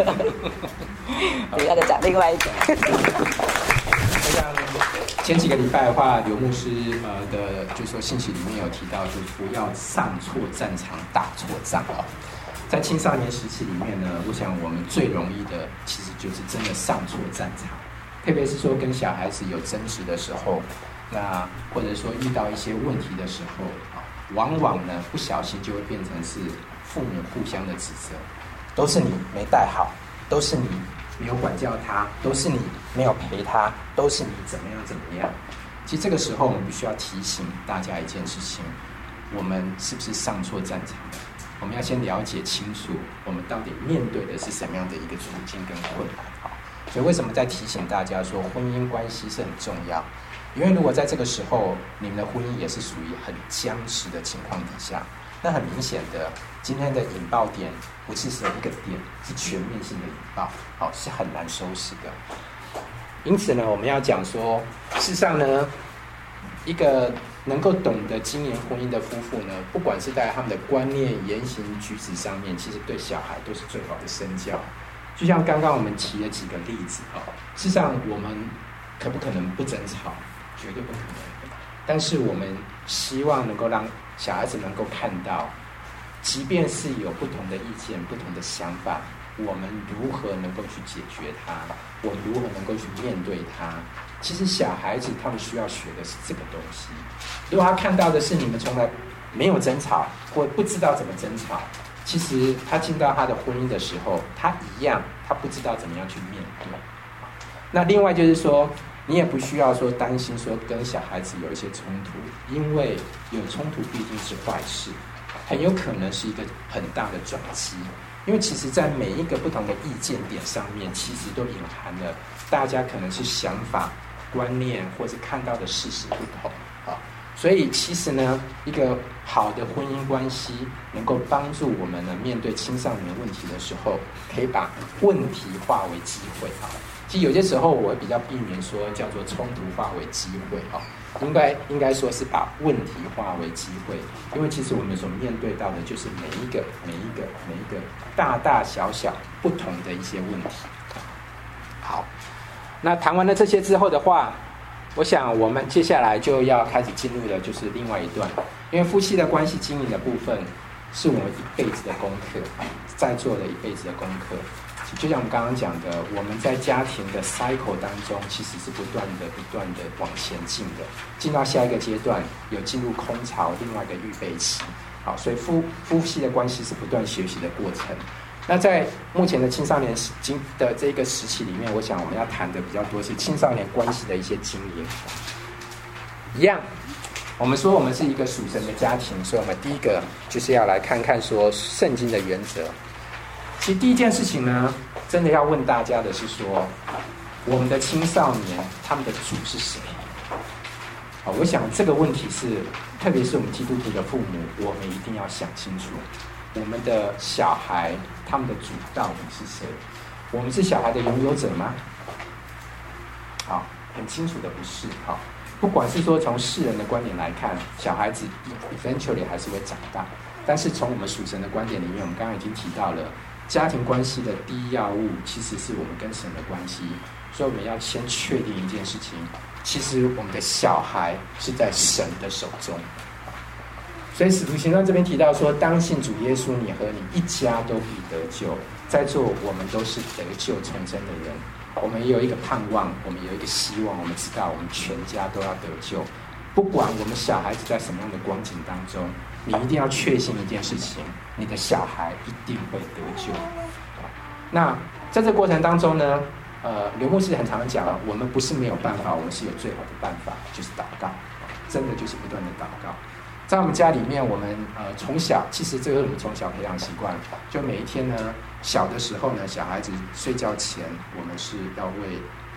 对，要再讲另外一个。 像前几个礼拜的话，刘牧师的就是说信息里面有提到，就是不要上错战场打错仗哦。在青少年时期里面呢，我想我们最容易的其实就是真的上错战场，特别是说跟小孩子有争执的时候。那或者说遇到一些问题的时候往往呢不小心就会变成是父母互相的指责，都是你没带好，都是你没有管教他，都是你没有陪他，都是你怎么样。其实这个时候我们必须要提醒大家一件事情，我们是不是上错战场了？我们要先了解清楚我们到底面对的是什么样的一个处境跟困难。所以为什么在提醒大家说婚姻关系是很重要？因为如果在这个时候你们的婚姻也是属于很僵持的情况底下，那很明显的今天的引爆点不是只有一个点，是全面性的引爆，是很难收拾的。因此呢，我们要讲说，事实上呢，一个能够懂得经营婚姻的夫妇呢，不管是在他们的观念、言行举止上面，其实对小孩都是最好的身教。就像刚刚我们提了几个例子事实上我们可不可能不争吵？绝对不可能。但是我们希望能够让小孩子能够看到，即便是有不同的意见、不同的想法，我们如何能够去解决它，我们如何能够去面对它。其实小孩子他们需要学的是这个东西。如果他看到的是你们从来没有争吵，或不知道怎么争吵，其实他进到他的婚姻的时候，他一样，他不知道怎么样去面对。那另外就是说，你也不需要说担心说跟小孩子有一些冲突，因为有冲突不一定是坏事，很有可能是一个很大的转机。因为其实在每一个不同的意见点上面，其实都隐含了大家可能是想法、观念或者看到的事实不同所以其实呢，一个好的婚姻关系能够帮助我们呢面对青少年问题的时候，可以把问题化为机会其实有些时候我会比较避免说叫做冲突化为机会应该说是把问题化为机会，因为其实我们所面对到的就是每一个大大小小不同的一些问题。好，那谈完了这些之后的话，我想我们接下来就要开始进入的就是另外一段，因为夫妻的关系经营的部分是我们一辈子的功课，在座的一辈子的功课。就像我们刚刚讲的，我们在家庭的 cycle 当中，其实是不断的往前进的，进到下一个阶段，有进入空巢，另外一个预备期。好，所以夫妻的关系是不断学习的过程。那在目前的青少年的这个时期里面，我想我们要谈的比较多是青少年关系的一些经营。一样，我们说我们是一个属神的家庭，所以我们第一个就是要来看看说圣经的原则。其实第一件事情呢，真的要问大家的是说，我们的青少年他们的主是谁？我想这个问题是，特别是我们基督徒的父母，我们一定要想清楚，我们的小孩他们的主到底是谁？我们是小孩的拥有者吗？好，很清楚的不是。好，不管是说从世人的观点来看，小孩子 eventually 还是会长大，但是从我们属神的观点里面，我们刚刚已经提到了。家庭关系的第一要务其实是我们跟神的关系，所以我们要先确定一件事情，其实我们的小孩是在神的手中。所以使徒行传这边提到说，当信主耶稣，你和你一家都必得救。在座我们都是得救重生的人，我们也有一个盼望，我们有一个希望，我们知道我们全家都要得救。不管我们小孩子在什么样的光景当中，你一定要确信一件事情，你的小孩一定会得救。那在这个过程当中呢，刘牧师很常讲了，我们不是没有办法，我们是有最好的办法，就是祷告，真的就是不断的祷告。在我们家里面，我们从小，其实这个是我们从小培养习惯，就每一天呢，小的时候呢，小孩子睡觉前，我们是要为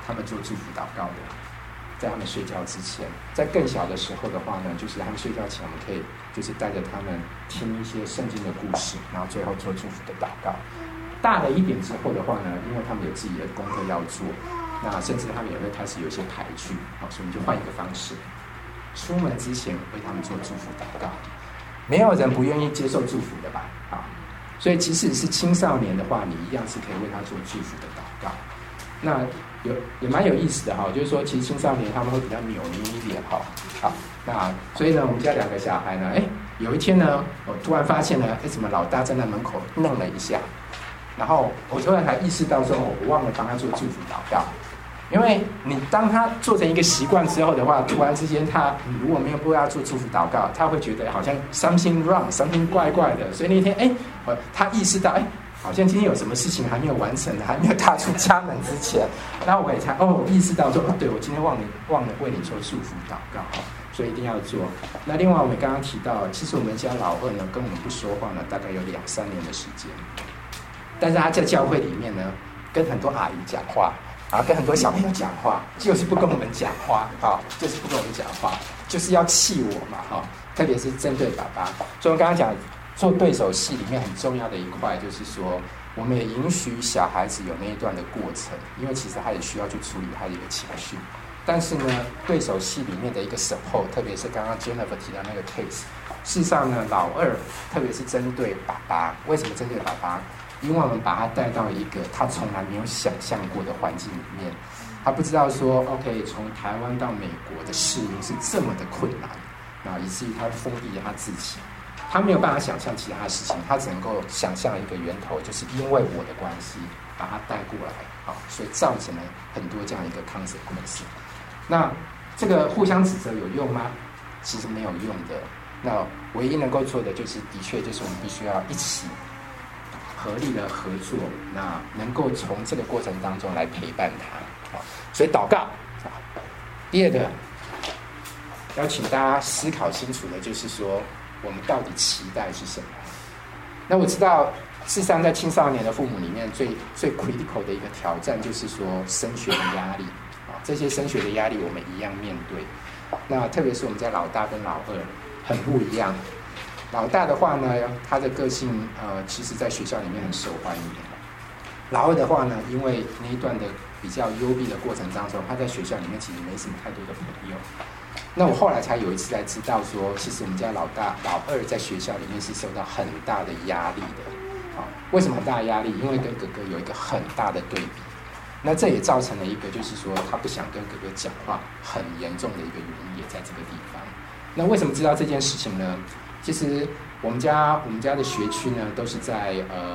他们做祝福祷告的，在他们睡觉之前。在更小的时候的话呢，就是他们睡觉前，我们可以就是带着他们听一些圣经的故事，然后最后做祝福的祷告。大了一点之后的话呢，因为他们有自己的功课要做，那甚至他们也会开始有一些排序，所以我们就换一个方式，出门之前为他们做祝福祷告。没有人不愿意接受祝福的吧？所以即使是青少年的话，你一样是可以为他做祝福的祷告。那也蛮有意思的哈，就是说其实青少年他们会比较扭捏一点哈。好，那所以呢，我们家2个小孩呢，有一天呢，我突然发现呢，怎么老大站在门口愣了一下，然后我突然才意识到说，我忘了帮他做祝福祷告。因为你当他做成一个习惯之后的话，突然之间你如果没有为他做祝福祷告，他会觉得好像 something wrong，something 怪怪的。所以那天他意识到好像今天有什么事情还没有完成，还没有踏出家门之前，然后我也才意识到说，对，我今天忘了为你做祝福祷告，所以一定要做。那另外我们刚刚提到，其实我们家老二呢跟我们不说话呢，大概有2-3年的时间，但是他在教会里面呢，跟很多阿姨讲话。跟很多小朋友讲话，就是不跟我们讲话，就是不跟我们讲话，就是要气我嘛，特别是针对爸爸。所以我刚刚讲做对手戏里面很重要的一块，就是说我们也允许小孩子有那一段的过程，因为其实他也需要去处理他的一个情绪。但是呢，对手戏里面的一个审后，特别是刚刚 Jennifer 提到那个 case， 事实上呢，老二特别是针对爸爸，为什么针对爸爸？因为我们把他带到一个他从来没有想象过的环境里面，他不知道说 OK 从台湾到美国的适应是这么的困难，以至于他封闭了他自己，他没有办法想象其他的事情，他只能够想象一个源头，就是因为我的关系把他带过来，所以造成了很多这样一个 consequence。那这个互相指责有用吗？其实没有用的。那唯一能够做的就是，的确就是我们必须要一起合力的合作，那能够从这个过程当中来陪伴他。所以祷告。第二个要请大家思考清楚的就是说，我们到底期待是什么？那我知道事实上在青少年的父母里面最 critical 的一个挑战就是说升学的压力，这些升学的压力我们一样面对。那特别是我们家老大跟老二很不一样。老大的话呢，他的个性其实在学校里面很受欢迎。老二的话呢，因为那一段的比较幽闭的过程当中，他在学校里面其实没什么太多的朋友。那我后来才有一次才知道说，其实我们家老二在学校里面是受到很大的压力的。为什么很大的压力？因为跟哥哥有一个很大的对比。那这也造成了一个就是说他不想跟哥哥讲话很严重的一个原因，也在这个地方。那为什么知道这件事情呢？其实我们家的学区呢，都是在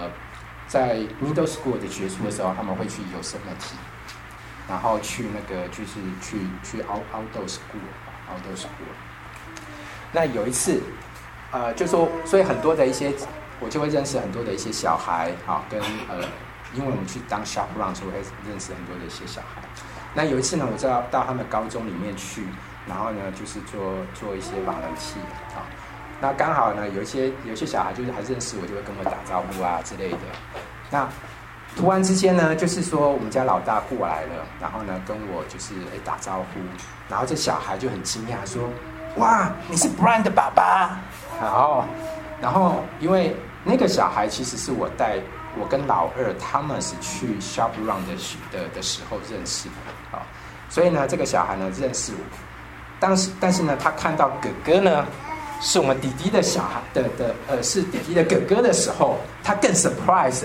middle school 的结束的时候，他们会去Yosemite，然后去那个就是去 outdoor school。那有一次，就说所以很多的一些，我就会认识很多的一些小孩，跟因为我们去当 shop run， 所以会认识很多的一些小孩。那有一次呢，我就要到他们高中里面去，然后呢就是做一些volunteer。那刚好呢，有些小孩就是还认识我，就会跟我打招呼啊之类的。那突然之间呢，就是说我们家老大过来了，然后呢跟我就是打招呼，然后这小孩就很惊讶说：“哇，你是 Brian 的爸爸！”然后因为那个小孩其实是我跟老二 Thomas 去 shop run 的时候认识的，所以呢这个小孩呢认识我，但是呢他看到哥哥呢。是我们弟弟的小孩是弟弟的哥哥的时候，他更 surprise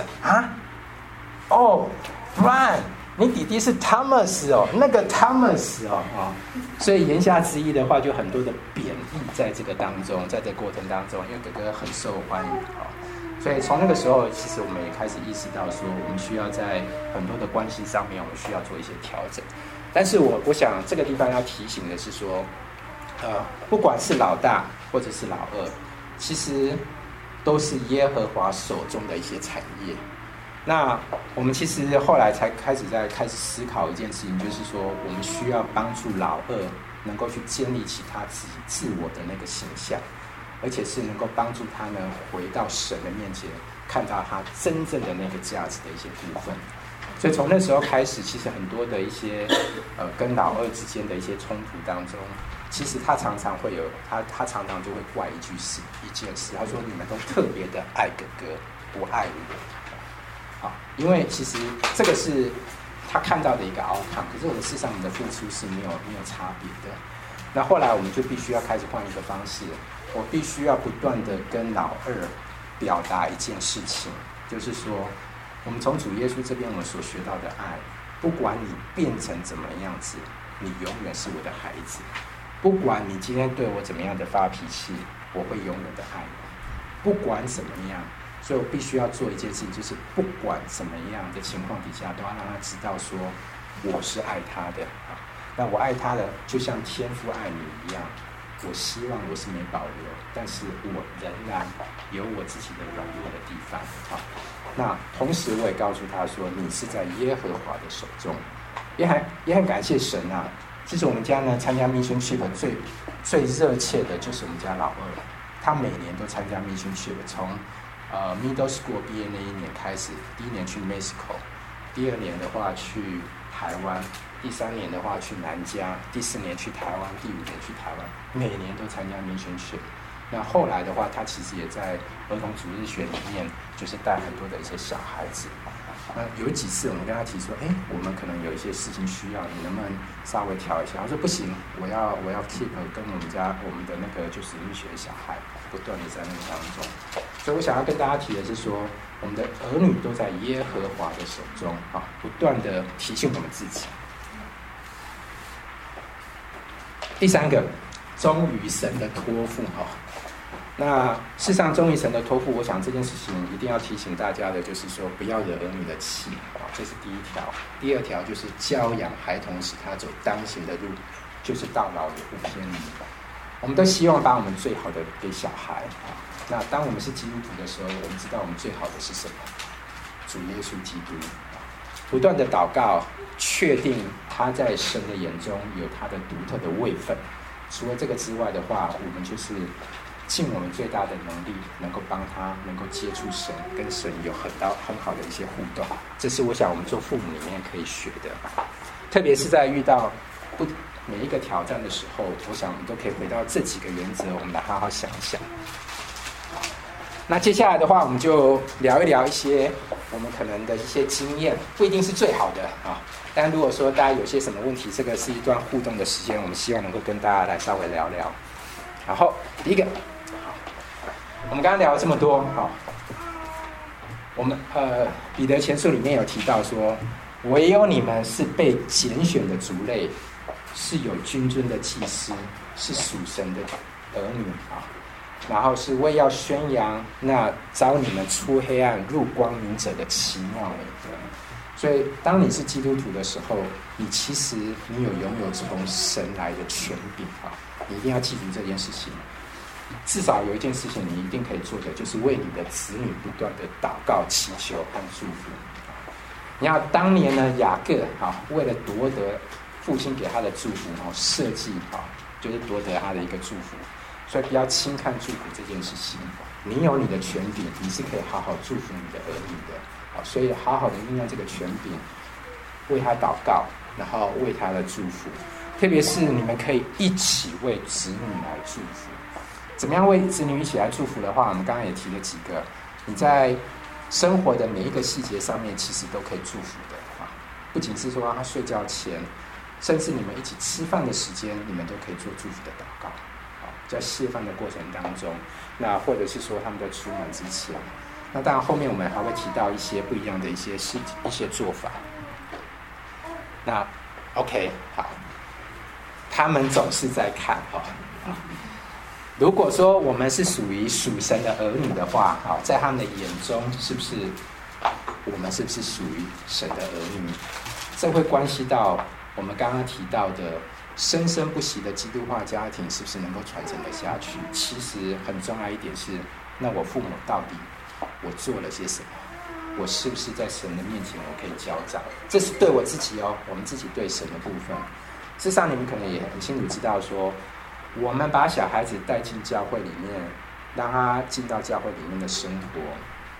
Brian， 你弟弟是 Thomas 那个 Thomas 所以言下之意的话，就很多的贬义在这个当中，在这个过程当中，因为哥哥很受欢迎所以从那个时候，其实我们也开始意识到说，我们需要在很多的关系上面，我们需要做一些调整。但是我想这个地方要提醒的是说。不管是老大或者是老二，其实都是耶和华手中的一些产业。那我们其实后来才开始思考一件事情，就是说我们需要帮助老二能够去建立起他自我的那个形象，而且是能够帮助他呢回到神的面前，看到他真正的那个价值的一些部分。 所以从那时候开始，其实很多的一些跟老二之间的一些冲突当中，其实他常常会有他常常就会怪一件事，他说你们都特别的爱哥哥，不爱我。因为其实这个是他看到的一个 outcome， 可是我们事实上我们的付出是没有差别的。那后来我们就必须要开始换一个方式，我必须要不断的跟老二表达一件事情，就是说我们从主耶稣这边我们所学到的爱，不管你变成怎么样子，你永远是我的孩子。不管你今天对我怎么样的发脾气，我会永远的爱你。不管怎么样，所以我必须要做一件事情，就是不管怎么样的情况底下，都要让他知道说我是爱他的。那我爱他的就像天父爱你一样，我希望我是没保留，但是我仍然有我自己的软弱的地方。那同时我也告诉他说，你是在耶和华的手中。也很感谢神啊。其实我们家呢参加 Mission Trip 最热切的就是我们家老二，他每年都参加 Mission Trip， 从Middle School 毕业那一年开始，第一年去 Mexico， 第二年的话去台湾，第3年的话去南加，第4年去台湾，第5年去台湾，每年都参加 Mission Trip。那后来的话，他其实也在儿童主日学里面，就是带很多的一些小孩子。那有几次我们跟他提说，我们可能有一些事情需要，你能不能稍微调一下？他说不行，我要 keep 跟我们的那个就是日学的小孩不断的在那个当中。所以我想要跟大家提的是说，我们的儿女都在耶和华的手中不断的提醒我们自己。第3个，忠于神的托付那事实上，忠于神的托付，我想这件事情一定要提醒大家的，就是说不要惹儿女的气这是第1条。第2条就是教养孩童，使他走当行的路，就是到老也不偏离。我们都希望把我们最好的给小孩那当我们是基督徒的时候，我们知道我们最好的是什么？主耶稣基督。不断的祷告，确定他在神的眼中有他的独特的位分。除了这个之外的话，我们就是尽我们最大的能力，能够帮他能够接触神，跟神有很好的一些互动。这是我想我们做父母里面可以学的。特别是在遇到每一个挑战的时候，我想我们都可以回到这几个原则，我们来好好想一想。那接下来的话，我们就聊一聊一些我们可能的一些经验，不一定是最好的但如果说大家有些什么问题，这个是一段互动的时间，我们希望能够跟大家来稍微聊聊。然后第一个，我们刚刚聊了这么多我们彼得前书里面有提到说，唯有你们是被拣选的族类，是有君尊的祭司，是属神的儿女然后是为要宣扬那召你们出黑暗入光明者的奇妙美德。所以当你是基督徒的时候，你其实你拥有从神来的权柄你一定要记住这件事情。至少有一件事情你一定可以做的，就是为你的子女不断的祷告祈求和祝福。你要当年呢，雅各为了夺得父亲给他的祝福设计就是夺得他的一个祝福。所以不要轻看祝福这件事情，你有你的权柄，你是可以好好祝福你的儿女的所以好好的运用这个权柄，为他祷告，然后为他的祝福。特别是你们可以一起为子女来祝福。怎么样为子女一起来祝福的话，我们刚刚也提了几个，你在生活的每一个细节上面其实都可以祝福的不仅是说他睡觉前，甚至你们一起吃饭的时间，你们都可以做祝福的祷告在吃饭的过程当中，那或者是说他们在出门之前。那当然后面我们还会提到一些不一样的一些做法。那 OK 好，他们总是在看如果说我们是属于属神的儿女的话在他们的眼中是不是我们是不是属于神的儿女？这会关系到我们刚刚提到的生生不息的基督化家庭是不是能够传承得下去。其实很重要一点是，那我父母到底我做了些什么？我是不是在神的面前我可以交账？这是对我自己我们自己对神的部分。事实上你们可能也很清楚知道说，我们把小孩子带进教会里面，让他进到教会里面的生活，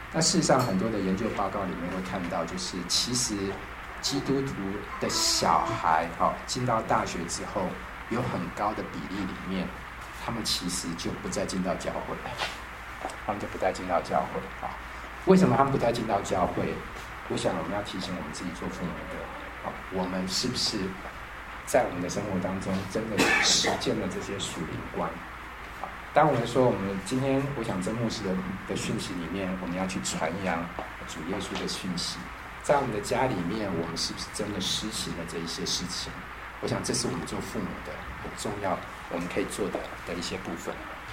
那事实上，很多的研究报告里面会看到，就是其实基督徒的小孩进到大学之后，有很高的比例里面，他们其实就不再进到教会了，他们就不再进到教会啊。为什么他们不再进到教会？我想我们要提醒我们自己做父母的，我们是不是在我们的生活当中真的实践了这些属灵观？当我们说我们今天，我想真牧师的讯息里面，我们要去传扬主耶稣的讯息，在我们的家里面，我们是不是真的施行了这一些事情？我想这是我们做父母的很重要，我们可以做的一些部分。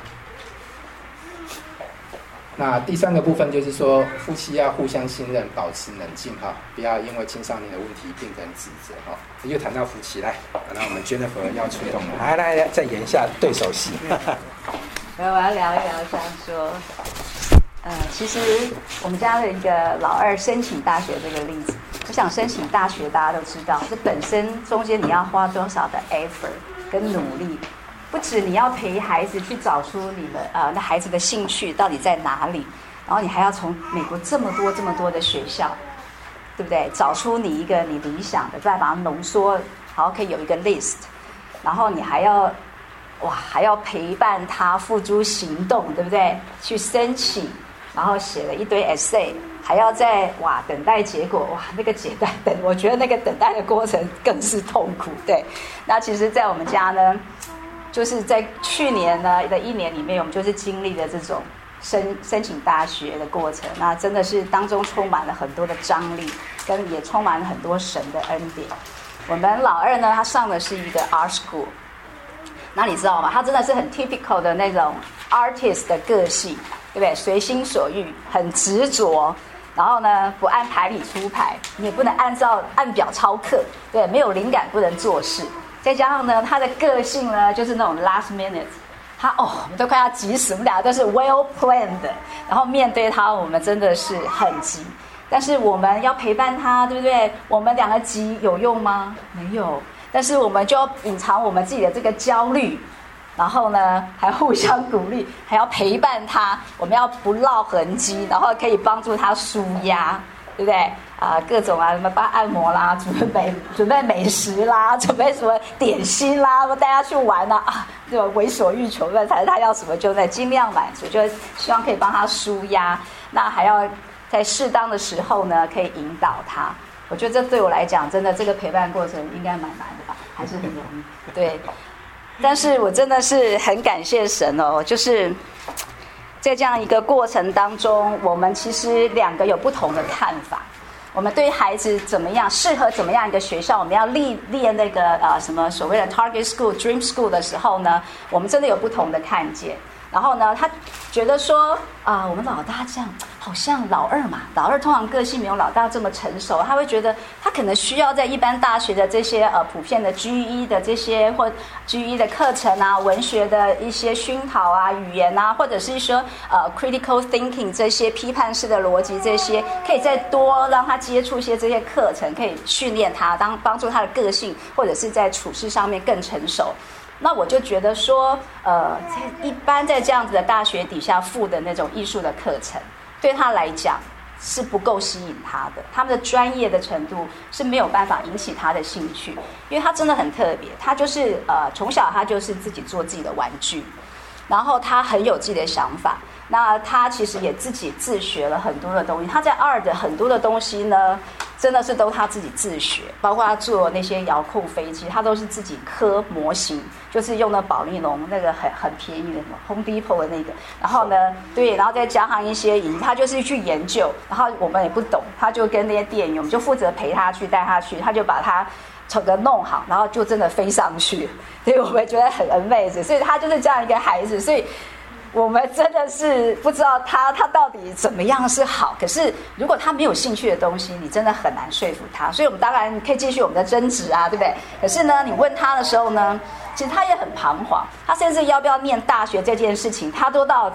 那第三个部分就是说，夫妻要互相信任，保持冷静不要因为青少年的问题变成指责又谈到夫妻，来，那我们 Jennifer 要出动了，来，再演一下对手戏。 我要聊一聊，这样说，其实我们家的一个老二申请大学这个例子，我想申请大学大家都知道，这本身中间你要花多少的 effort 跟努力。不止你要陪孩子去找出你的那孩子的兴趣到底在哪里，然后你还要从美国这么多的学校，对不对？找出你一个你理想的，再把它浓缩，好可以有一个 list， 然后你还要陪伴他付诸行动，对不对？去申请，然后写了一堆 essay， 还要再等待结果，那个我觉得那个等待的过程更是痛苦。对，那其实，在我们家呢。就是在去年的1年里面，我们就是经历了这种申请大学的过程，那真的是当中充满了很多的张力，跟也充满了很多神的恩典。我们老二呢，他上的是一个 art school， 那你知道吗？他真的是很 typical 的那种 artist 的个性，对不对？随心所欲，很执着，然后呢，不按牌理出牌，你也不能按表操课，对，没有灵感不能做事。再加上呢，他的个性呢，就是那种 last minute， 我们都快要急死，我们俩都是 well planned 的，然后面对他，我们真的是很急。但是我们要陪伴他，对不对？我们两个急有用吗？没有。但是我们就要隐藏我们自己的这个焦虑，然后呢，还互相鼓励，还要陪伴他，我们要不落痕迹，然后可以帮助他抒压，对不对？各种什么帮按摩啦，准备美食啦，准备什么点心啦，带他去玩对吧？为所欲求，他要什么就尽量满足，就希望可以帮他抒压。那还要在适当的时候呢，可以引导他。我觉得这对我来讲，真的这个陪伴过程应该蛮难的吧？还是很容易。对，但是我真的是很感谢神就是在这样一个过程当中，我们其实两个有不同的看法。我们对孩子怎么样，适合怎么样一个学校，我们要列那个什么所谓的 target school、dream school 的时候呢，我们真的有不同的看见。然后呢，他觉得说我们老大这样好像老二嘛，老二通常个性没有老大这么成熟，他会觉得他可能需要在一般大学的这些普遍的 GE 的这些或 GE 的课程文学的一些熏陶语言或者是说critical thinking 这些批判式的逻辑，这些可以再多让他接触一些这些课程，可以训练他，帮助他的个性或者是在处事上面更成熟。那我就觉得说，一般在这样子的大学底下附的那种艺术的课程，对他来讲是不够吸引他的，他们的专业的程度是没有办法引起他的兴趣，因为他真的很特别，他就是从小他就是自己做自己的玩具，然后他很有自己的想法，那他其实也自己自学了很多的东西，他在2的很多的东西呢，真的是都他自己自学，包括他做那些遥控飞机，他都是自己刻模型，就是用那保丽龙那个很便宜的什么 Home Depot 的那个，然后呢，对，然后再加上一些他就是去研究，然后我们也不懂，他就跟那些店员，我们就负责陪他去带他去，他就把他整个弄好，然后就真的飞上去，所以我们觉得很 amazing， 所以他就是这样一个孩子，所以我们真的是不知道他到底怎么样是好，可是如果他没有兴趣的东西，你真的很难说服他，所以我们当然可以继续我们的争执对不对？可是呢，你问他的时候呢，其实他也很彷徨，他甚至要不要念大学这件事情，他都到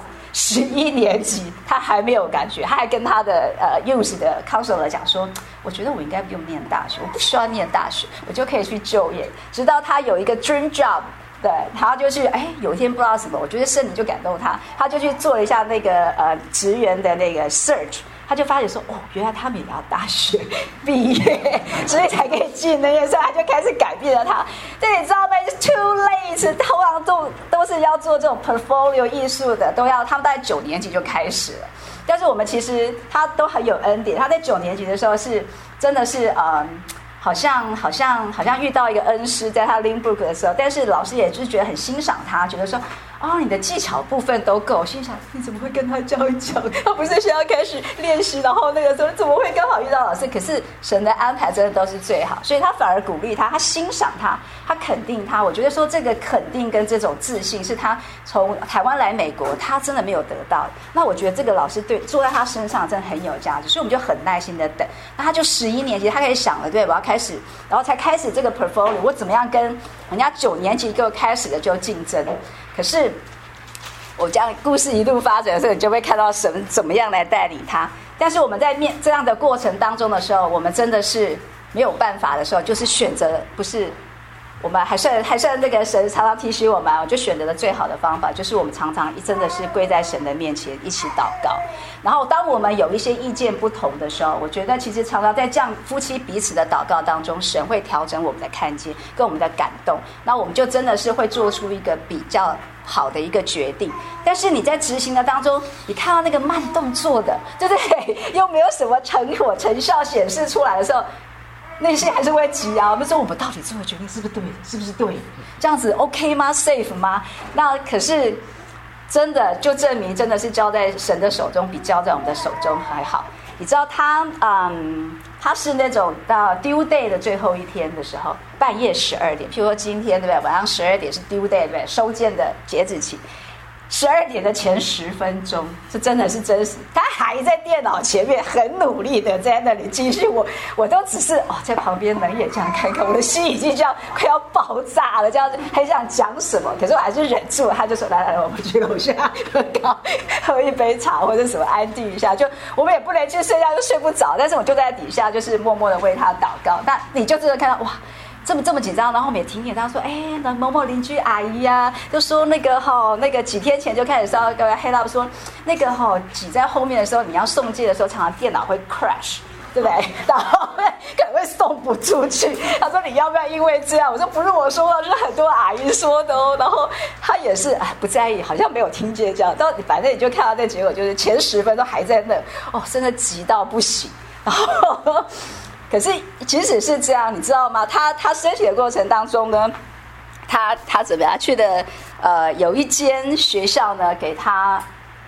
11年级，他还没有感觉，他还跟他的youth 的 counselor 讲说，我觉得我应该不用念大学，我不需要念大学，我就可以去就业，直到他有一个 dream job。 对，他就去有一天不知道什么，我觉得圣灵就感动他，他就去做了一下那个职员的那个 search， 他就发现说原来他们也要大学毕业，所以才可以进那些，所以他就开始改变了他。对，你知道吗 ？It's too late， 通常都是要做这种 portfolio 艺术的，都要他们大概9年级就开始了。但是我们其实他都很有恩典，他在9年级的时候是真的是好像遇到一个恩师，在他 Lynbrook 的时候，但是老师也就是觉得很欣赏他，觉得说你的技巧部分都够。心想你怎么会跟他教一教？他不是先要开始练习，然后那个时候怎么会刚好遇到老师？可是神的安排真的都是最好，所以他反而鼓励他，他欣赏他，他肯定他。我觉得说这个肯定跟这种自信是他从台湾来美国他真的没有得到的。那我觉得这个老师对坐在他身上真的很有价值，所以我们就很耐心的等。那他就11年级，他可以想了，对，我要开始，然后才开始这个 portfolio， 我怎么样跟人家9年级就开始的就竞争。可是我这样故事一路发展的时候，你就会看到神怎么样来带领他。但是我们在这样的过程当中的时候，我们真的是没有办法的时候，就是选择不是。我们还算那个神常常提醒我们，我就选择了最好的方法，就是我们常常真的是跪在神的面前一起祷告。然后当我们有一些意见不同的时候，我觉得其实常常在这样夫妻彼此的祷告当中，神会调整我们的看见跟我们的感动，那我们就真的是会做出一个比较好的一个决定。但是你在执行的当中，你看到那个慢动作的，对不对？又没有什么成效显示出来的时候，内心还是会急啊！我们说我们到底做的决定是不是对的？是不是对的？这样子 OK 吗 ？Safe 吗？那可是真的就证明真的是交在神的手中比交在我们的手中还好。你知道他是那种到 due day 的最后一天的时候，半夜12点，譬如说今天对不对？晚上12点是 due day 对不对？收件的截止期。12点的前10分钟，这真的是真实。他还在电脑前面很努力的在那里继续，我都只是在旁边冷眼这样看看，我的心已经这样快要爆炸了，这样子很想讲什么，可是我还是忍住了。他就说：“来，我们去楼下喝一杯茶或者什么安定一下。”就我们也不能去睡觉，就睡不着，但是我就在底下就是默默的为他祷告。那你就真的看到哇！这么紧张，然后我们也听见他说，那某某邻居阿姨啊，就说那个几天前就开始烧个黑到说，那个挤在后面的时候，你要送件的时候，常常电脑会 crash， 对不对？然后可能会送不出去。他说你要不要因为这样？我说不是我说的，是很多阿姨说的哦。然后他也是不在意，好像没有听见这样。到反正你就看到那结果，就是前10分都还在那，真的急到不行。然后。可是即使是这样，你知道吗？他申请的过程当中呢，他怎么样去的？有一间学校呢，给他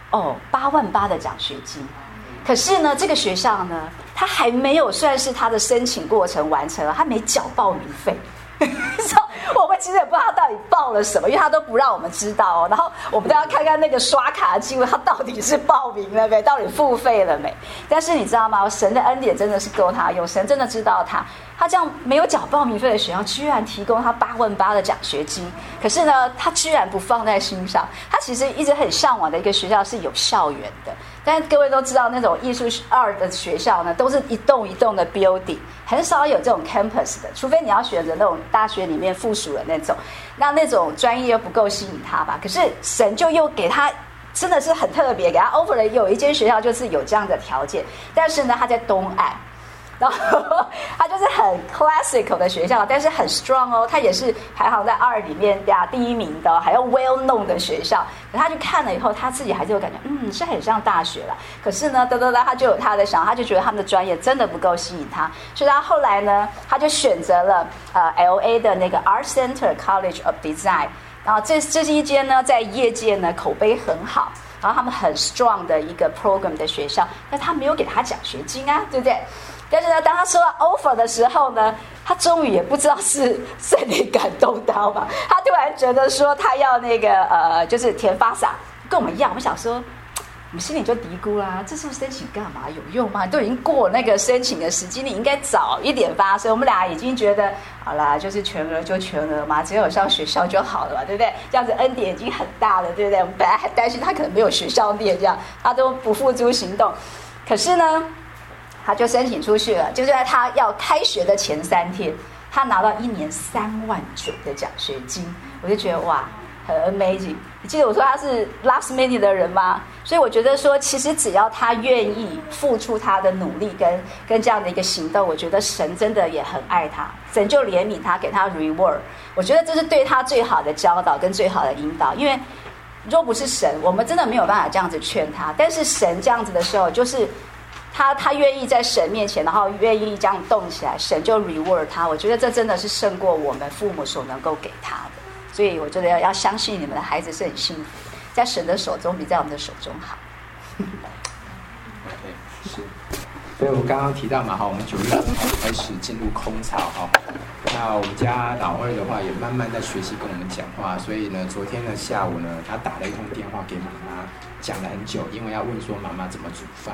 88000的奖学金。可是呢，这个学校呢，他还没有算是他的申请过程完成了，他没缴报名费。我们其实也不知道他到底报了什么，因为他都不让我们知道然后我们都要看看那个刷卡的记录，他到底是报名了没，到底付费了没。但是你知道吗？神的恩典真的是够他用，神真的知道他这样没有缴报名费的学校居然提供他88000的奖学金。可是呢，他居然不放在心上。他其实一直很向往的一个学校是有校园的，但是各位都知道那种艺术2的学校呢，都是一栋一栋的 building， 很少有这种 campus 的，除非你要选择那种大学里面附属的那种，那种专业又不够吸引他吧。可是神就又给他真的是很特别，给他 offer 了有一间学校就是有这样的条件，但是呢他在东岸。然后他就是很 classical 的学校，但是很 strong 他也是排行在2里面第1名的，还有 well known 的学校。他去看了以后，他自己还是有感觉，是很像大学了。可是呢，他就有他的想法，他就觉得他们的专业真的不够吸引他，所以他后来呢，他就选择了LA 的那个 Art Center College of Design。然后这是一间呢，在业界呢口碑很好，然后他们很 strong 的一个 program 的学校，但他没有给他奖学金啊，对不对？但是呢，当他收到 offer 的时候呢，他终于也不知道是圣灵感动到吧，他突然觉得说他要那个就是填发撒，跟我们一样。我们想说，我们心里就嘀咕啦，这时候申请干嘛？有用吗？都已经过那个申请的时机，你应该早一点发生。我们俩已经觉得好啦，就是全额就全额嘛，只有上学校就好了嘛，对不对？这样子恩典已经很大了，对不对？我们本来还担心他可能没有学校念，这样他都不付诸行动。可是呢，他就申请出去了，就在他要开学的前3天， 他拿到1年3.9万的奖学金，我就觉得哇，很 amazing。你记得我说他是 last minute 的人吗？所以我觉得说，其实只要他愿意付出他的努力跟这样的一个行动，我觉得神真的也很爱他，神就怜悯他，给他 reward。我觉得这是对他最好的教导跟最好的引导，因为若不是神，我们真的没有办法这样子劝他。但是神这样子的时候，就是他愿意在神面前，然后愿意这样动起来，神就 reward 他。我觉得这真的是胜过我们父母所能够给他的。所以我觉得要相信你们的孩子是很幸福，在神的手中比在我们的手中好。 OK， 是。所以我刚刚提到嘛，我们9月开始进入空巢哈。那我们家老二的话也慢慢在学习跟我们讲话，所以呢，昨天的下午呢，他打了一通电话给妈妈，讲了很久，因为要问说妈妈怎么煮饭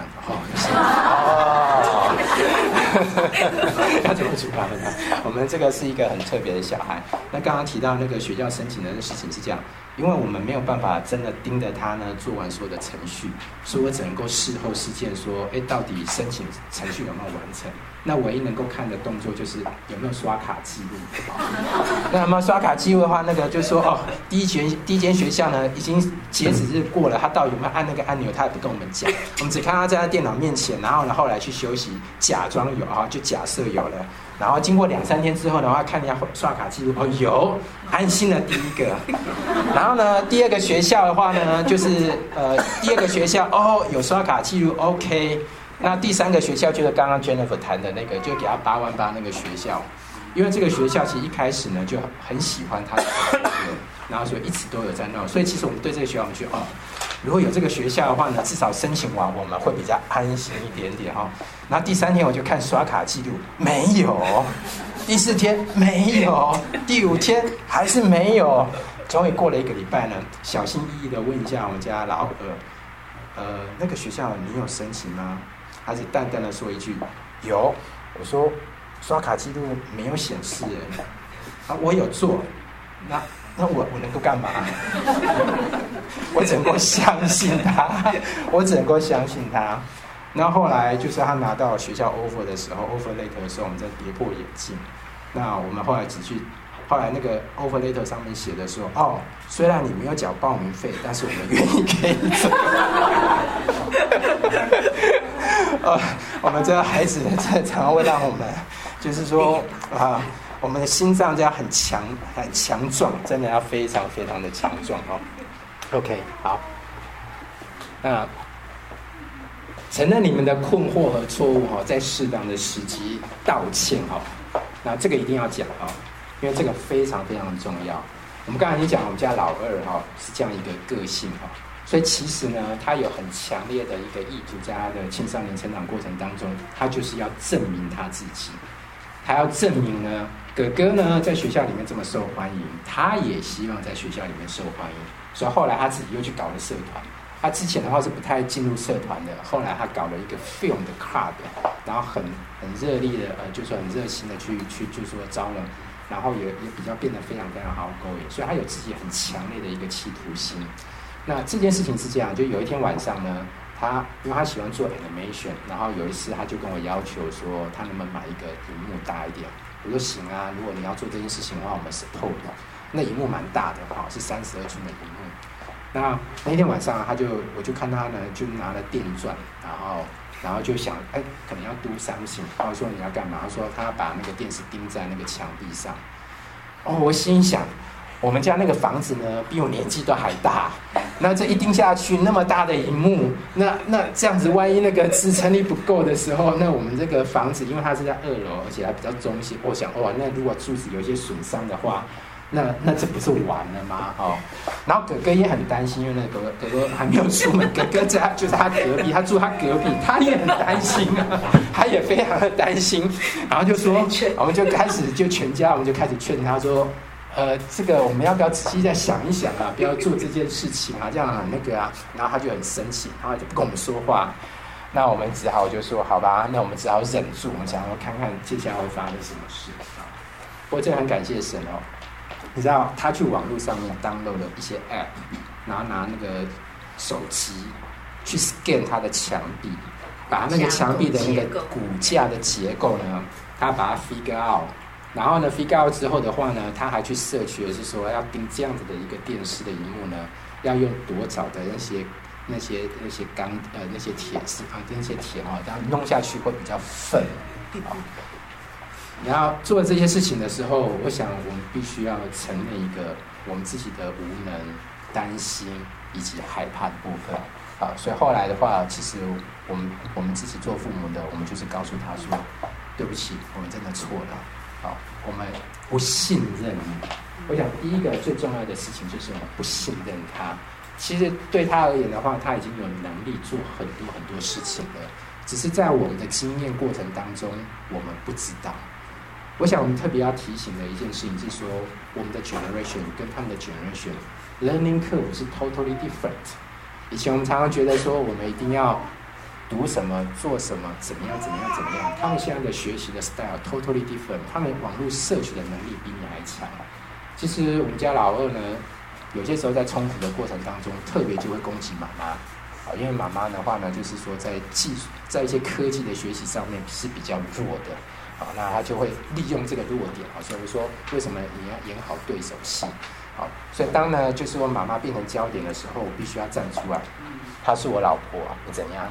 要怎么煮饭呢？我们这个是一个很特别的小孩。那刚刚提到那个学校申请的事情是这样，因为我们没有办法真的盯着他呢做完所有的程序，所以我只能够事后事件说，到底申请程序有没有完成？那唯一能够看的动作就是有没有刷卡记录。那有没有刷卡记录的话，那个就说第一间学校呢已经截止日过了，他到底有没有按那个按钮，他也不跟我们讲，我们只看他在他电脑面前，然后呢后来去休息，假装有就假设有了。然后经过2-3天之后的话，看一下刷卡记录，有，安心了第一个。然后呢，第二个学校的话呢，就是第二个学校有刷卡记录 ，OK。那第3个学校就是刚刚 Jennifer 谈的那个，就给他8万8那个学校，因为这个学校其实一开始呢就很喜欢他的然后所以一直都有在弄，所以其实我们对这个学校我们觉得如果有这个学校的话呢，至少申请完我们会比较安心一点点然后第3天我就看刷卡记录，没有；第4天没有；第5天还是没有。终于过了1个礼拜呢，小心翼翼的问一下我们家老二，那个学校你有申请吗？他只淡淡的说一句有。我说刷卡记录没有显示我有做，那我能够干嘛？我只能够相信他，然后后来就是他拿到学校 offer 的时候 ，offer letter 的时候，我们在跌破眼镜。那我们后来那个 offer letter 上面写的说，虽然你没有缴报名费，但是我们愿意给你走。我们这个孩子常常会让我们，就是说我们的心脏要很强壮，真的要非常非常的强壮OK， 好，那承认你们的困惑和错误在适当的时机道歉那这个一定要讲因为这个非常非常的重要。我们刚才已经讲，我们家老二是这样一个个性所以其实呢，他有很强烈的一个意图，在他的青少年成长过程当中，他就是要证明他自己，他要证明呢，哥哥呢在学校里面这么受欢迎，他也希望在学校里面受欢迎。所以后来他自己又去搞了社团。他之前的话是不太进入社团的，后来他搞了一个 film 的 club， 然后很热烈的就是很热心的去就是说招人，然后也比较变得非常非常好勾引，所以他有自己很强烈的一个企图心。那这件事情是这样，就有一天晚上呢，因为他喜欢做 animation， 然后有一次他就跟我要求说，他能不能买一个荧幕大一点？我说行啊，如果你要做这件事情的话，我们 support。那荧幕蛮大的是32寸的荧幕。那天晚上我就看他呢，就拿了电钻，然后就想可能要 do something。我说你要干嘛？他说他把那个电视钉在那个墙壁上。我心想，我们家那个房子呢，比我年纪都还大。那这一钉下去，那么大的萤幕，那这样子，万一那个支撑力不够的时候，那我们这个房子，因为它是在2楼，而且还比较中性，我想那如果柱子有一些损伤的话，那这不是完了吗？然后哥哥也很担心，因为那个哥哥还没有出门，哥哥就是他隔壁，他住他隔壁，他也很担心他也非常的担心，然后就说，我们就开始全家我们就开始劝他说，这个我们要不要仔细再想一想不要做这件事情这样那个然后他就很生气，然后就不跟我们说话。那我们只好就说好吧，那我们只好忍住，我们想要看看接下来会发生什么事不过真的很感谢神你知道他去网络上面 download 了一些 app， 然后拿那个手机去 scan 他的墙壁，把那个墙壁的那个骨架的结构呢，他把它 figure out， 然后呢 figure out 之后的话呢，他还去摄取的是说要钉这样子的一个电视的荧幕呢，要用多少的那些钢那些铁丝啊那些铁哦，这样弄下去会比较粉。然后做这些事情的时候，我想我们必须要承认一个我们自己的无能、担心以及害怕的部分。所以后来的话，其实我们自己做父母的，我们就是告诉他说，对不起，我们真的错了。我们不信任你。我想第一个最重要的事情就是我们不信任他。其实对他而言的话，他已经有能力做很多很多事情了，只是在我们的经验过程当中，我们不知道。我想我们特别要提醒的一件事情是说，我们的 generation 跟他们的 generation learning curve 是 totally different。以前我们常常觉得说，我们一定要读什么、做什么、怎么样。他们现在的学习的 style totally different， 他们网络摄取的能力比你还强。其实我们家老二呢，有些时候在冲突的过程当中，特别就会攻击妈妈。因为妈妈的话呢，就是说在一些科技的学习上面是比较弱的。那他就会利用这个弱点。所以说为什么你要演好对手戏？所以当呢，就是我妈妈变成焦点的时候，我必须要站出来。她是我老婆，你怎样？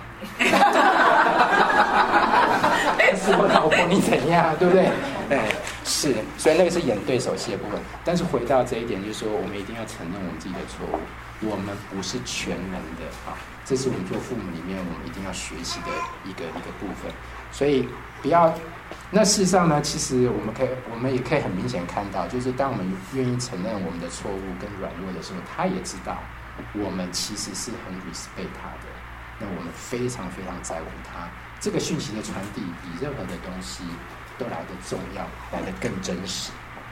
她是我老婆，你怎样？对不对？是。所以那个是演对手戏的部分。但是回到这一点，就是说我们一定要承认我们自己的错误，我们不是全能的这是我们做父母里面我们一定要学习的一个部分。所以不要。那事实上呢，其实我们也可以很明显看到，就是当我们愿意承认我们的错误跟软弱的时候，他也知道我们其实是很 respect 他的，那我们非常非常在乎他。这个讯息的传递比任何的东西都来得重要，来得更真实。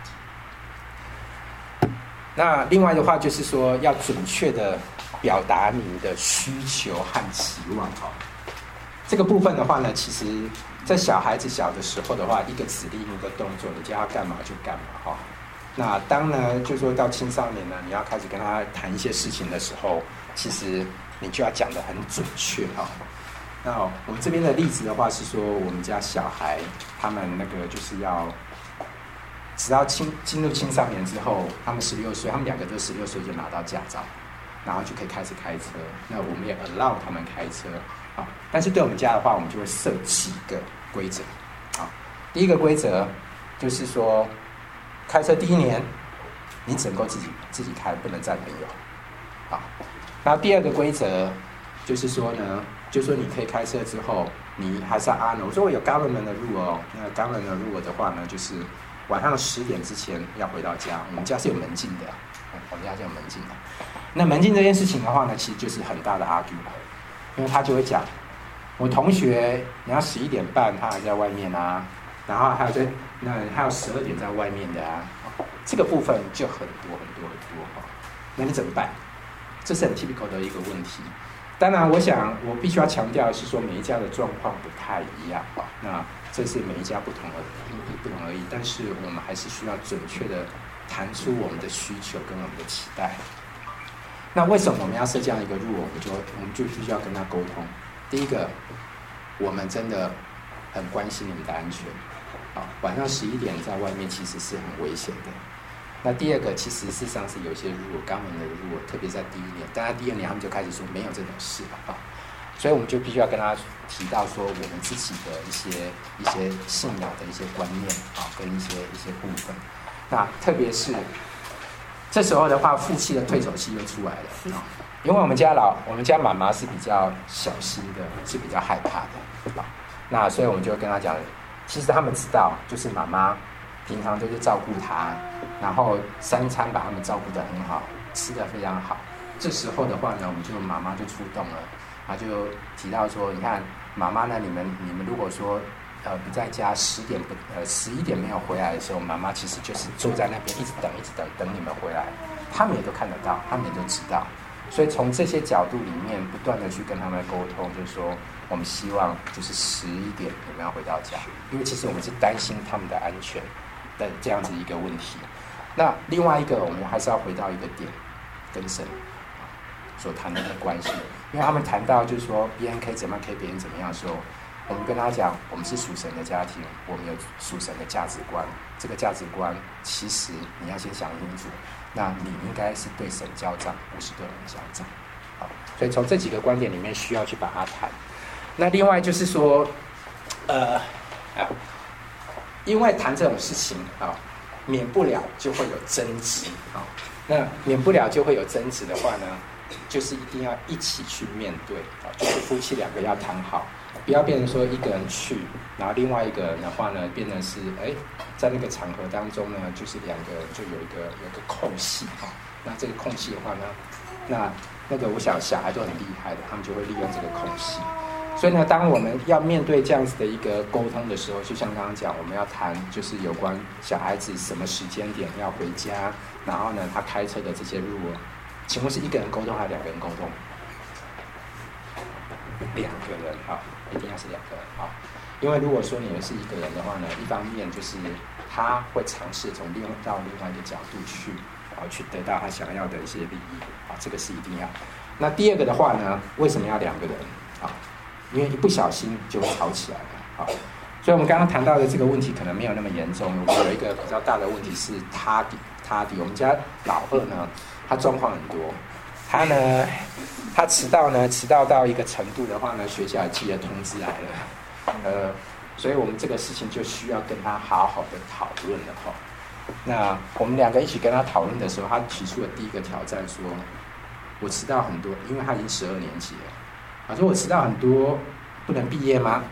那另外的话就是说，要准确的表达你的需求和期望。这个部分的话呢，其实在小孩子小的时候的话，一个指令一个动作，你叫他干嘛就干嘛那当呢，就说到青少年呢，你要开始跟他谈一些事情的时候，其实你就要讲得很准确那我们这边的例子的话是说，我们家小孩他们那个就是要，直到进入青少年之后，他们16岁，他们2个都16岁就拿到驾照，然后就可以开始开车。那我们也 allow 他们开车。但是对我们家的话，我们就会设几个规则。第一个规则就是说，开车第1年，你只能够自己开，不能载朋友。然后第二个规则就是说呢，就是说你可以开车之后，你还是要honor。我说我有 government 的 rule 那 government 的 rule 的话呢，就是晚上10点之前要回到家。我们家是有门禁的，我们家是有门禁的。那门禁这件事情的话呢，其实就是很大的 argument。因为他就会讲，我同学你要11点半他还在外面然后还有12点在外面的这个部分就很多那你怎么办？这是很 typical 的一个问题。当然我想我必须要强调的是说，每一家的状况不太一样那这是每一家不同而已，但是我们还是需要准确的谈出我们的需求跟我们的期待。那为什么我们要设这样一个rule？我们就必须要跟他沟通。第一个，我们真的很关心你们的安全。晚上11点在外面其实是很危险的。那第二个，其实事实上是有些rule，刚门的rule，特别在第1年，但在第2年他们就开始说没有这种事所以我们就必须要跟他提到说，我们自己的一些信仰的一些观念跟一些部分。那特别是。这时候的话，负气的对手戏又出来了因为我们家妈妈是比较小心的，是比较害怕的那所以我们就跟他讲，其实他们知道，就是妈妈平常都是照顾他，然后3餐把他们照顾得很好，吃得非常好。这时候的话呢，妈妈就出动了，他就提到说，你看妈妈呢，你们如果说不在家11点没有回来的时候，妈妈其实就是坐在那边一直等你们回来。他们也都看得到，他们也都知道。所以从这些角度里面，不断的去跟他们沟通，就是说我们希望就是11点你们要回到家，因为其实我们是担心他们的安全的这样子一个问题。那另外一个，我们还是要回到一个点，跟神所谈的那个关系，因为他们谈到就是说别人可以怎么样，可以别人怎么样的时候。 我们跟他讲，我们是属神的家庭，我们有属神的价值观。这个价值观，其实你要先想清楚。那你应该是对神交账，不是对人交账。好，所以从这几个观点里面需要去把它谈。那另外就是说，因为谈这种事情啊，免不了就会有争执啊。那免不了就会有争执的话呢，就是一定要一起去面对啊，就是夫妻两个要谈好，不要变成说一个人去，然后另外一个人的话呢，变成是在那个场合当中呢，就是两个人就有一个空隙哈。那这个空隙的话呢，那个我想小孩都很厉害的，他们就会利用这个空隙。所以呢，当我们要面对这样子的一个沟通的时候，就像刚刚讲，我们要谈就是有关小孩子什么时间点要回家，然后呢，他开车的这些路，请问是一个人沟通还是两个人沟通？两个人啊，一定要是两个人啊。因为如果说你们是一个人的话呢，一方面就是他会尝试从另外一个角度去，去得到他想要的一些利益啊，这个是一定要。那第二个的话呢，为什么要两个人啊？因为一不小心就会吵起来了啊。所以我们刚刚谈到的这个问题可能没有那么严重。我们有一个比较大的问题是他我们家老二呢，他状况很多。他迟到到一个程度的话呢，学校也寄了通知来了。所以我们这个事情就需要跟他好好的讨论了哈。那我们两个一起跟他讨论的时候，他提出了第一个挑战说，我迟到很多，因为他已经12年级了。他说我迟到很多，不能毕业吗？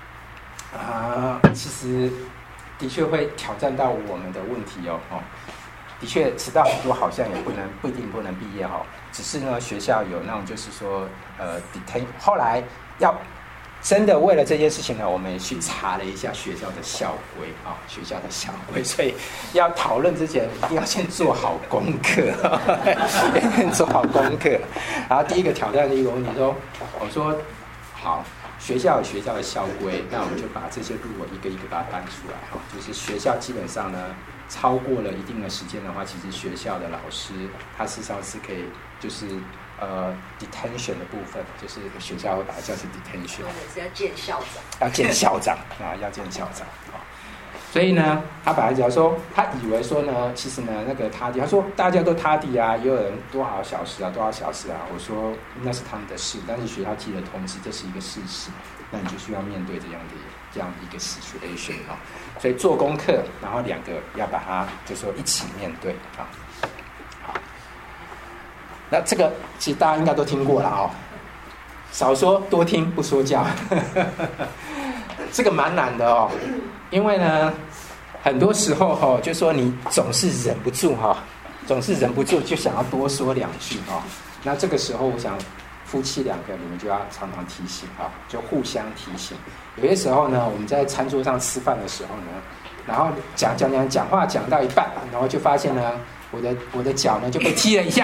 其实的确会挑战到我们的问题哦。的确迟到很多，好像也不一定不能毕业哦。只是呢，学校有那种就是说detain。后来要真的为了这件事情呢，我们也去查了一下学校的校规啊，学校的校规。所以要讨论之前，一定要先做好功课，做好功课。然后第一个挑战的一个问题说，我说好。学校有学校的校规，那我们就把这些路一个一个把它搬出来哈。就是学校基本上呢，超过了一定的时间的话，其实学校的老师他事实上是可以，就是detention 的部分，就是学校会把它叫成 detention。 或者是要见校长。 要见校长啊，要见校长啊。所以呢，他本来只要说，他以为说呢，其实呢，那个他说大家都他地啊，也有人多少小时啊。我说那是他们的事，但是学校寄了通知，这是一个事实，那你就需要面对这样的一个 situation 啊。所以做功课，然后两个要把它就说一起面对啊。好，那这个其实大家应该都听过了哦，少说多听，不说教。这个蛮难的哦。因为呢，很多时候就说你总是忍不住就想要多说两句那这个时候，我想夫妻两个你们就要常常提醒就互相提醒。有些时候呢，我们在餐桌上吃饭的时候呢，然后讲话讲到一半，然后就发现呢，我的脚呢就被踢了一下，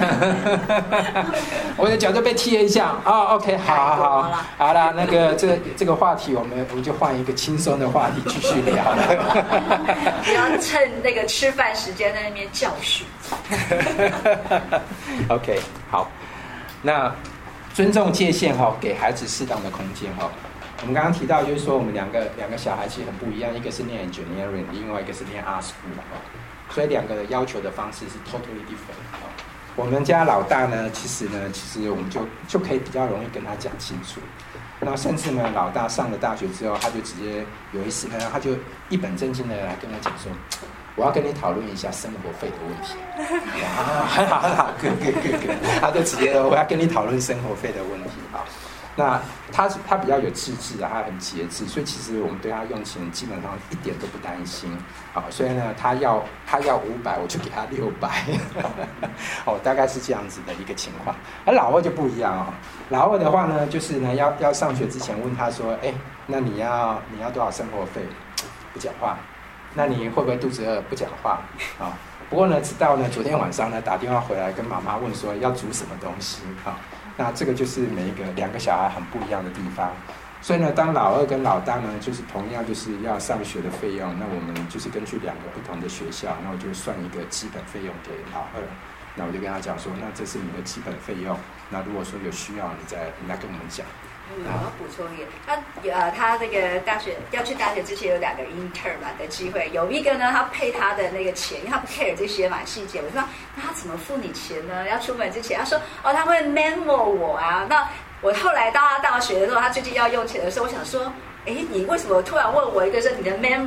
我的脚就被踢了一下。OK， 好啦，那个这个话题我们就换一个轻松的话题继续聊了。 不要趁那个吃饭时间在那边教训。 OK， 好，那尊重界限给孩子适当的空间我们刚刚提到就是说，我们两个小孩其实很不一样，一个是念 engineering， 另外一个是念 art school所以两个要求的方式是 totally different 我们家老大呢，其实我们就可以比较容易跟他讲清楚。那甚至呢，老大上了大学之后，他就直接有一次呢，他就一本正经的来跟我讲说，我要跟你讨论一下生活费的问题。很好，good， 他就直接我要跟你讨论生活费的问题那他比较有自制他很节制，所以其实我们对他用钱基本上一点都不担心所以呢，他要500，我就给他600大概是这样子的一个情况。而老二就不一样老二的话呢，就是呢要上学之前问他说，那你要多少生活费？不讲话。那你会不会肚子饿？不讲话不过呢，直到呢昨天晚上呢打电话回来跟妈妈问说要煮什么东西那这个就是两个小孩很不一样的地方。所以呢，当老二跟老大呢，就是同样就是要上学的费用，那我们就是根据两个不同的学校，那我就算一个基本费用给老二。那我就跟他讲说，那这是你的基本费用。那如果说有需要，你再跟我们讲。 我要补充一个，他那个大学要去大学之前有2个 intern 嘛的机会，有一个呢，他配他的那个钱，因为他不 care 这些嘛细节。我说那他怎么付你钱呢？要出门之前，他说他会 memo 我啊。那我后来到他大学的时候，他最近要用钱的时候，我想说。你为什么突然问我一个说你的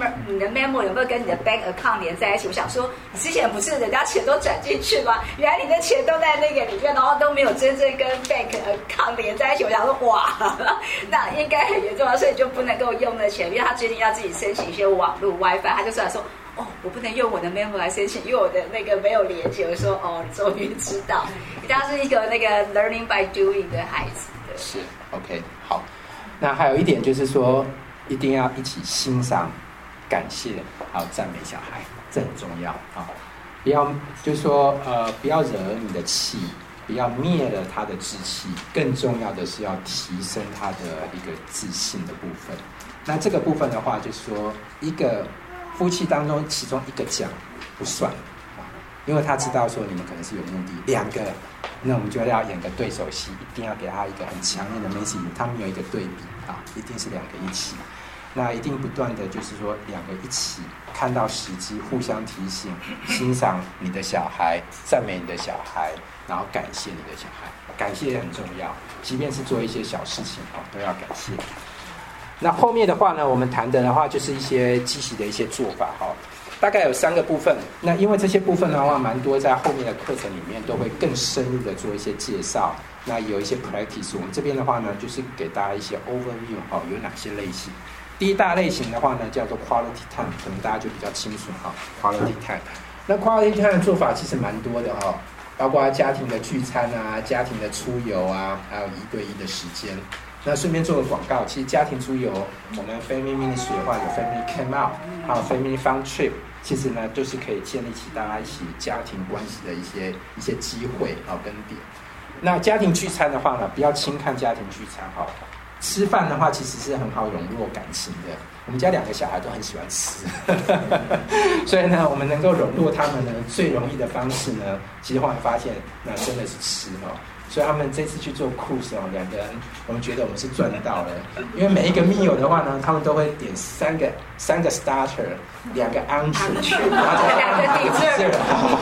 memo 有没有跟你的 bank account 连在一起？我想说，你之前不是人家钱都转进去吗？原来你的钱都在那个里面，然后都没有真正跟 bank account 连在一起。我想说，哇，那应该很严重啊，所以就不能够用那钱，因为他最近要自己申请一些网络 WiFi， 他就出来说，我不能用我的 memo 来申请，因为我的那个没有连接。我说，你终于知道，他是一个那个 learning by doing 的孩子。 是 OK 好。那还有一点就是说，一定要一起欣赏、感谢，还有赞美小孩，这很重要啊！不要就是说不要惹你的气，不要灭了他的志气，更重要的是要提升他的一个自信的部分。那这个部分的话，就是说一个夫妻当中其中一个讲不算啊，因为他知道说你们可能是有目的，2个。那我们就要演个对手戏，一定要给他一个很强烈的 message， 他们有一个对比啊，一定是2个一起，那一定不断的就是说2个一起看到时机，互相提醒，欣赏你的小孩，赞美你的小孩，然后感谢你的小孩，感谢也很重要，即便是做一些小事情都要感谢。那后面的话呢，我们谈的话就是一些积极的一些做法大概有3个部分。那因为这些部分的话，蛮多在后面的课程里面都会更深入的做一些介绍。那有一些 practice， 我们这边的话呢，就是给大家一些 overview 有哪些类型。第一大类型的话呢，叫做 quality time， 可能大家就比较清楚quality time。那 quality time 的做法其实蛮多的包括家庭的聚餐啊，家庭的出游啊，还有1对1的时间。那顺便做个广告，其实家庭出游，我们 Family Ministry 的话有 Family Camp Out， 还有 Family Fun Trip， 其实呢都是可以建立起大家一起家庭关系的一些机会跟点。那家庭聚餐的话呢，不要轻看家庭聚餐吃饭的话其实是很好笼络感情的。我们家2个小孩都很喜欢吃，所以呢，我们能够笼络他们呢，最容易的方式呢，其实后来发现，那真的是吃所以他们这次去做 cruise 2个人，我们觉得我们是赚到了，因为每一个 meal 的话呢，他们都会点3个 starter， 2个 entree， 然后再2个 dessert。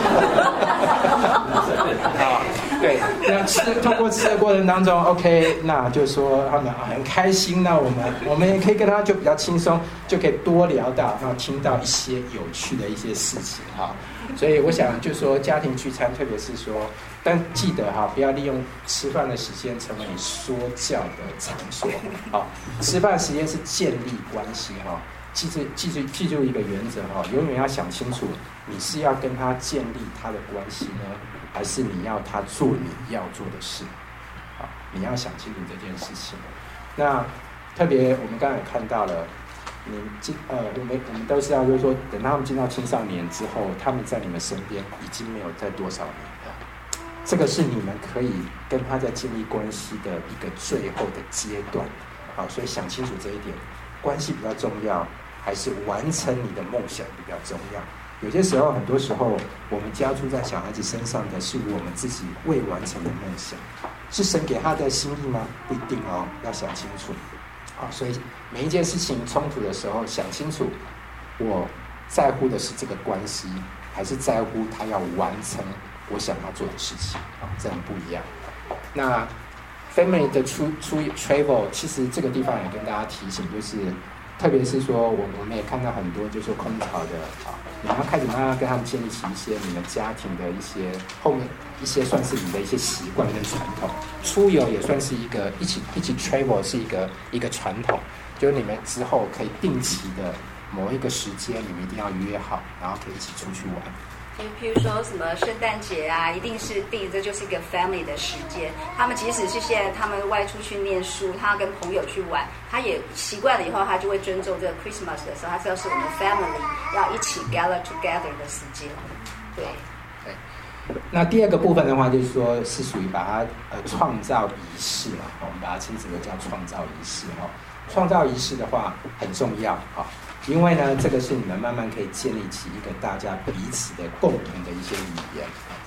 对，那通过吃的过程当中 ，OK， 那就说他们很开心，那我们也可以跟他就比较轻松，就可以多聊到，然后听到一些有趣的一些事情所以我想就说家庭聚餐，特别是说，但记得不要利用吃饭的时间成为你说教的场所吃饭时间是建立关系记住一个原则永远要想清楚，你是要跟他建立他的关系呢，还是你要他做你要做的事你要想清楚这件事情。那特别我们刚才看到了。我们都知道，就是说，等他们进到青少年之后，他们在你们身边已经没有在多少年了。这个是你们可以跟他在建立关系的一个最后的阶段。所以想清楚这一点，关系比较重要，还是完成你的梦想比较重要？有些时候，很多时候，我们加注在小孩子身上的是我们自己未完成的梦想，是神给他的心意吗？不一定要想清楚。所以每一件事情冲突的时候，想清楚，我在乎的是这个关系，还是在乎他要完成我想要做的事情这很不一样。那 family 的出 travel， 其实这个地方也跟大家提醒，就是特别是说我们也看到很多就是说空巢的你要开始慢慢跟他们建立起一些你们家庭的一些后面一些算是你的一些习惯跟传统。出游也算是一个一起 travel 是一个传统，就是你们之后可以定期的某一个时间，你们一定要约好，然后可以一起出去玩。 譬如说什么圣诞节啊，一定是定，这就是一个 family 的时间。他们即使是现在他们外出去念书，他要跟朋友去玩，他也习惯了以后，他就会尊重这个 Christmas 的时候，他知道是我们 family 要一起 gather together 的时间。对。 那第二个部分的话，就是说是属于把它创造仪式我们把它称之为叫创造仪式创造仪式的话很重要因为呢，这个是你们慢慢可以建立起一个大家彼此的共同的一些语言。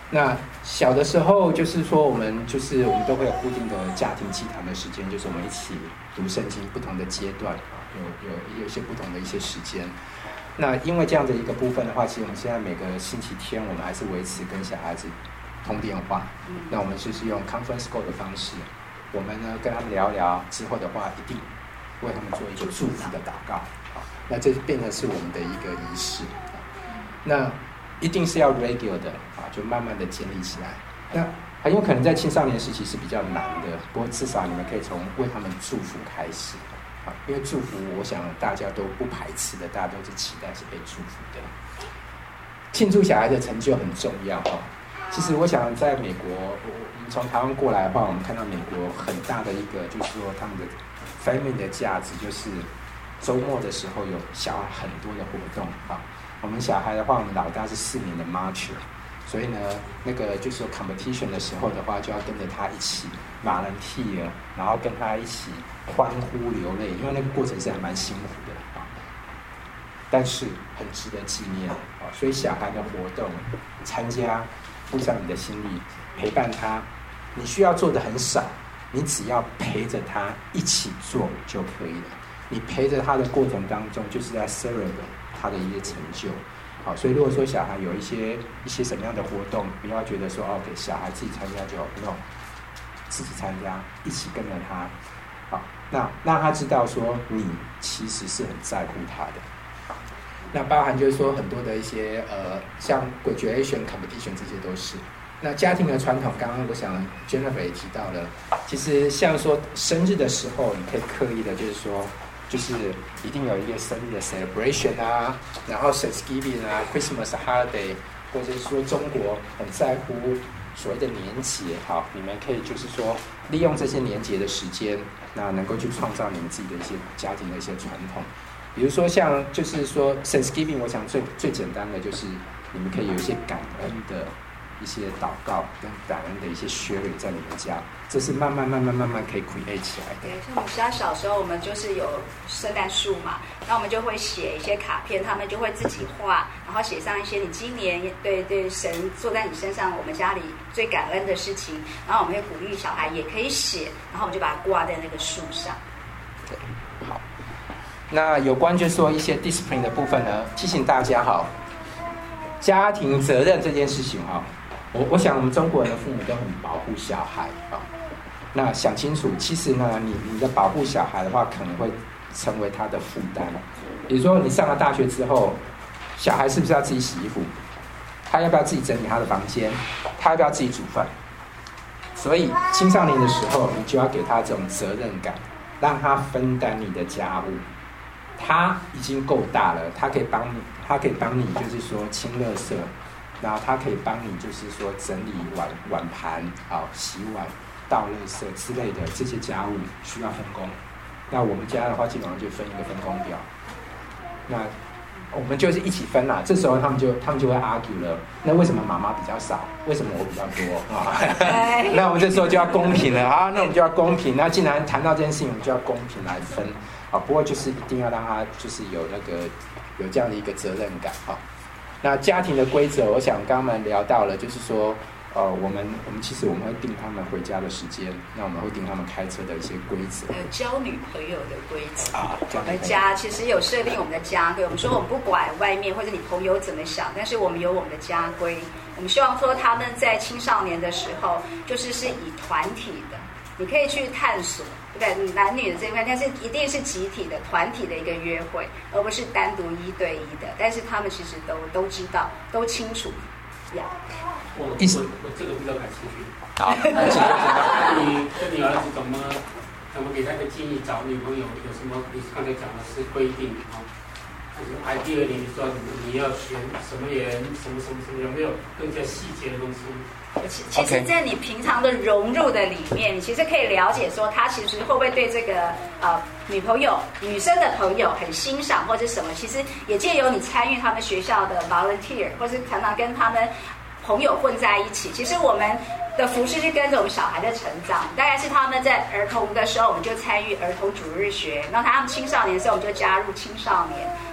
那小的时候就是说我们都会有固定的家庭祭坛的时间，就是我们一起读圣经，不同的阶段有一些不同的一些时间。那因为这样的一个部分的话，其实我们现在每个星期天我们还是维持跟小孩子通电话。那我们就是用 conference call 的方式，我们呢跟他们聊聊之后的话，一定为他们做一个祝福的祷告。那这变成是我们的一个仪式。那一定是要 regular 的就慢慢的建立起来。那很有可能在青少年时期是比较难的，不过至少你们可以从为他们祝福开始。因为祝福我想大家都不排斥的，大家都是期待是被祝福的。庆祝小孩的成就很重要。其实我想在美国，我们从台湾过来的话，我们看到美国很大的一个就是说他们的 family 的价值，就是周末的时候有小孩很多的活动。我们小孩的话，我们老大是4年的 marcher， 所以呢，那个就是 competition 的时候的话，就要跟着他一起volunteer，然后跟他一起欢呼流泪，因为那个过程是还蛮辛苦的但是很值得纪念所以小孩的活动参加，付上你的心力，陪伴他，你需要做的很少，你只要陪着他一起做就可以了。你陪着他的过程当中，就是在 celebrate他的一些成就。所以如果说小孩有一些什么样的活动，不要觉得说给小孩自己参加就好，不用自己参加，一起跟着他。那让他知道说你其实是很在乎他的。那包含就是说很多的一些像 graduation competition 这些都是。那家庭的传统，刚刚我想 Jennifer 也提到了，其实像说生日的时候，你可以刻意的就是一定有一个生日的 celebration 然后 Thanksgiving Christmas holiday， 或者是说中国很在乎所谓的年节，你们可以就是说利用这些年节的时间，那能够去创造你们自己的一些家庭的一些传统。比如说像就是说 Thanksgiving， 我想最简单的就是你们可以有一些感恩的一些祷告跟感恩的一些 sharing 在你们家，这是慢慢可以 create 起来的。 对，像我们家小时候，我们就是有圣诞树嘛，那我们就会写一些卡片，他们就会自己画，然后写上一些你今年对神做在你身上，我们家里最感恩的事情，然后我们会鼓励小孩也可以写，然后我们就把它挂在那个树上。 对，好。那有关就是说一些 discipline 的部分呢，提醒大家家庭责任这件事情我想我们中国人的父母都很保护小孩那想清楚，其实呢，你的保护小孩的话，可能会成为他的负担。比如说你上了大学之后，小孩是不是要自己洗衣服？他要不要自己整理他的房间？他要不要自己煮饭？所以青少年的时候，你就要给他这种责任感，让他分担你的家务。他已经够大了，他可以帮你就是说清垃圾，然后他可以帮你就是说整理碗盘洗碗倒垃圾之类的这些家务需要分工。那我们家的话基本上就分一个分工表，那我们就是一起分啦。这时候他们就会 argue 了，那为什么妈妈比较少，为什么我比较多那我们这时候就要公平了那我们就要公平。那既然谈到这件事情，我们就要公平来分不过就是一定要让他就是有这样的一个责任感那家庭的规则，我想刚刚聊到了，就是说我们其实我们会定他们回家的时间，那我们会定他们开车的一些规则， 交女朋友的规则我们家其实有设定我们的家规，我们说我们不管外面或者你朋友怎么想，但是我们有我们的家规。我们希望说他们在青少年的时候是以团体的，你可以去探索对不对？男女的这一块，但是一定是集体的团体的一个约会，而不是单独1对1的。但是他们其实都知道，都清楚呀。 我这个比较感兴趣。 好， 你跟你儿子怎么给他的建议？找女朋友有什么？你刚才讲的是规定就是idea里你说你要选什么人，什么，有没有更加细节的东西？ 其实在你平常的融入的里面，你其实可以了解说他其实会不会对这个女朋友、女生的朋友很欣赏或者什么。其实也借由你参与他们学校的 volunteer， 或是常常跟他们朋友混在一起。其实我们的服事是跟着我们小孩的成长，大概是他们在儿童的时候，我们就参与儿童主日学；然后他们青少年的时候，我们就加入青少年。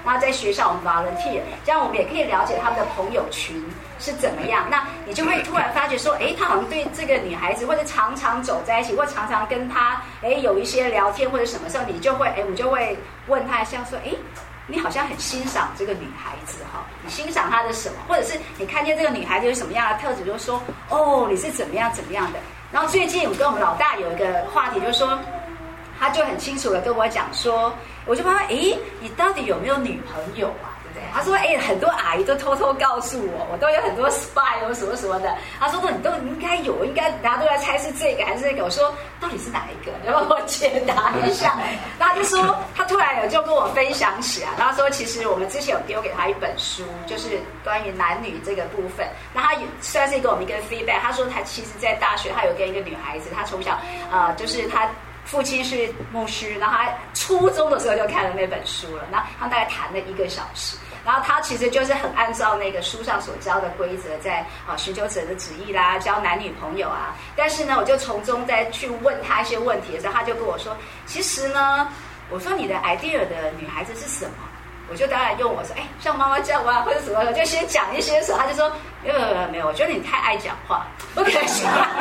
然后在学校我们 volunteer， 这样我们也可以了解他们的朋友群是怎么样。那你就会突然发觉说，哎，他好像对这个女孩子，或者常常走在一起，或常常跟她有一些聊天或者什么时候，你就会我们就会问他一下说，你好像很欣赏这个女孩子哈，你欣赏她的什么？或者是你看见这个女孩子有什么样的特质，就说哦，你是怎么样的。然后最近我跟我们老大有一个话题，就是说，他就很清楚的跟我讲说，我就问他，你到底有没有女朋友啊？对不对？他说，很多阿姨都偷偷告诉我，我都有很多 spy 什么什么的。他说，你都应该有，应该大家都在猜是这个还是那个。我说，到底是哪一个？你帮我解答一下。然后他就说，他突然就跟我分享起来，然后说，其实我们之前有丢给他一本书，就是关于男女这个部分。那他也算是给我们一个 feedback。他说，他其实在大学，他有跟一个女孩子，他从小就是他父亲是牧师，然后他初中的时候就看了那本书了，然后他大概谈了1个小时。然后他其实就是很按照那个书上所教的规则，在寻求者的旨意啦，交男女朋友啊。但是呢，我就从中再去问他一些问题的时候，他就跟我说，其实呢，我说你的 idea 的女孩子是什么？我就当然用我说，像妈妈叫啊，或者什么，我就先讲一些什么。他就说，没有，我觉得你太爱讲话，不可以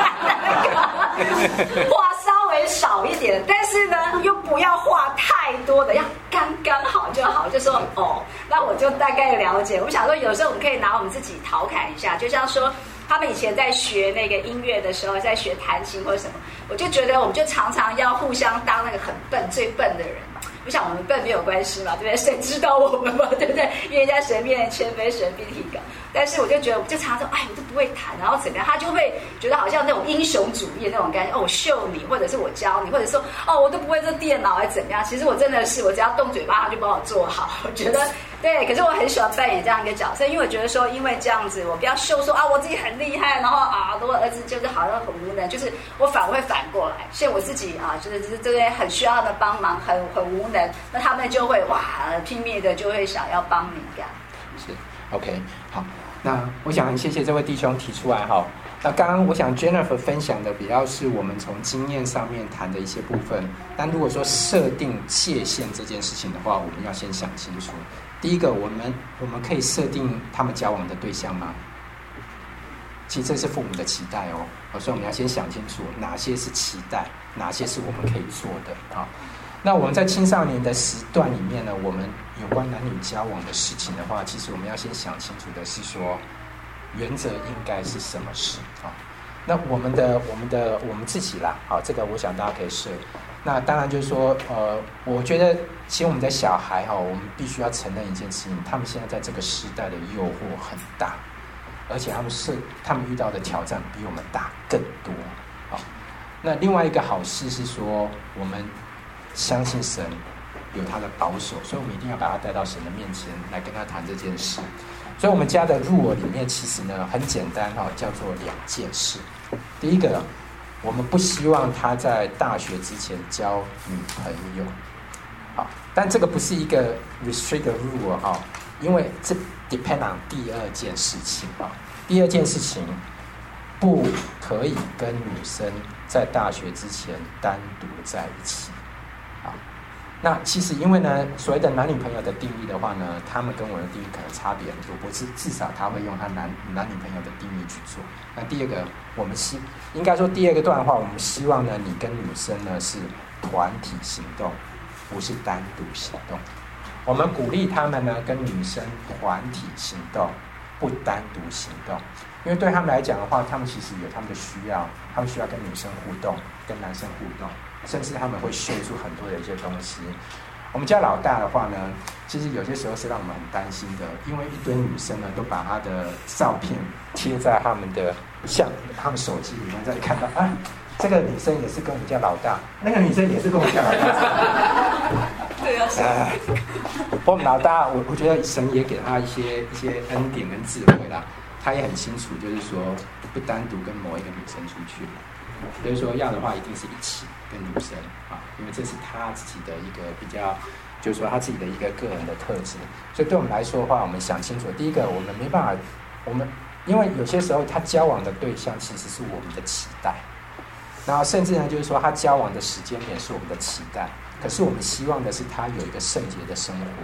话稍微少一点，但是呢，又不要话太多的，要刚刚好就好。就说那我就大概了解。我想说，有时候我们可以拿我们自己调侃一下，就像说，他们以前在学那个音乐的时候，在学弹琴或者什么，我就觉得我们就常常要互相当那个很笨、最笨的人嘛。我想我们笨没有关系嘛，对不对？谁知道我们嘛，对不对？因为在神面前谦卑，神必提高。但是我就觉得，我就常常说，我都不会弹，然后怎么样？他就会觉得好像那种英雄主义那种感觉，我秀你，或者是我教你，或者说我都不会做电脑，还怎么样？其实我真的是，我只要动嘴巴，他就帮我做好。我觉得对，可是我很喜欢扮演这样一个角色，因为我觉得说，因为这样子，我不要秀说我自己很厉害，然后我儿子就是好像很无能，就是我反而会反过来，像我自己就是这边很需要他们帮忙，很无能，那他们就会拼命的就会想要帮你干。 是 OK 好。那我想很谢谢这位弟兄提出来哈。那刚刚我想 Jennifer 分享的比较是我们从经验上面谈的一些部分，但如果说设定界限这件事情的话，我们要先想清楚。第一个，我们可以设定他们交往的对象吗？其实这是父母的期待所以我们要先想清楚哪些是期待，哪些是我们可以做的啊。那我们在青少年的时段里面呢，我们有关男女交往的事情的话，其实我们要先想清楚的是说，原则应该是什么事啊？那我们自己啦，这个我想大家可以设。那当然就是说，我觉得其实我们的小孩我们必须要承认一件事情，他们现在在这个时代的诱惑很大，而且他们遇到的挑战比我们大更多。那另外一个好事是说，我们相信神有他的保守，所以我们一定要把他带到神的面前来跟他谈这件事。所以我们家的入耳里面其实呢很简单叫做2件事。第一个，我们不希望他在大学之前交女朋友。但这个不是一个 restrict rule 因为这 depend on 第2件事情第2件事情，不可以跟女生在大学之前单独在一起。那其实因为呢，所谓的男女朋友的定义的话呢，他们跟我的定义可能差别很多，不是至少他会用他男女朋友的定义去做。那第2个，我们应该说第2个段的话，我们希望呢，你跟女生呢是团体行动，不是单独行动。我们鼓励他们呢跟女生团体行动，不单独行动。因为对他们来讲的话，他们其实有他们的需要，他们需要跟女生互动，跟男生互动，甚至他们会秀出很多的一些东西。我们家老大的话呢，其实有些时候是让我们很担心的，因为一堆女生呢都把她的照片贴在他们手机里面，再看到这个女生也是跟我们家老大，那个女生也是跟我们家老大。对啊。我们老大，我觉得神也给他一些恩典跟智慧啦。他也很清楚，就是说不单独跟某一个女生出去，所以说要的话一定是一起跟女生因为这是他自己的一个比较，就是说他自己的一个个人的特质。所以对我们来说的话，我们想清楚，第一个我们没办法，因为有些时候他交往的对象其实是我们的期待，然后甚至呢就是说他交往的时间点是我们的期待，可是我们希望的是他有一个圣洁的生活，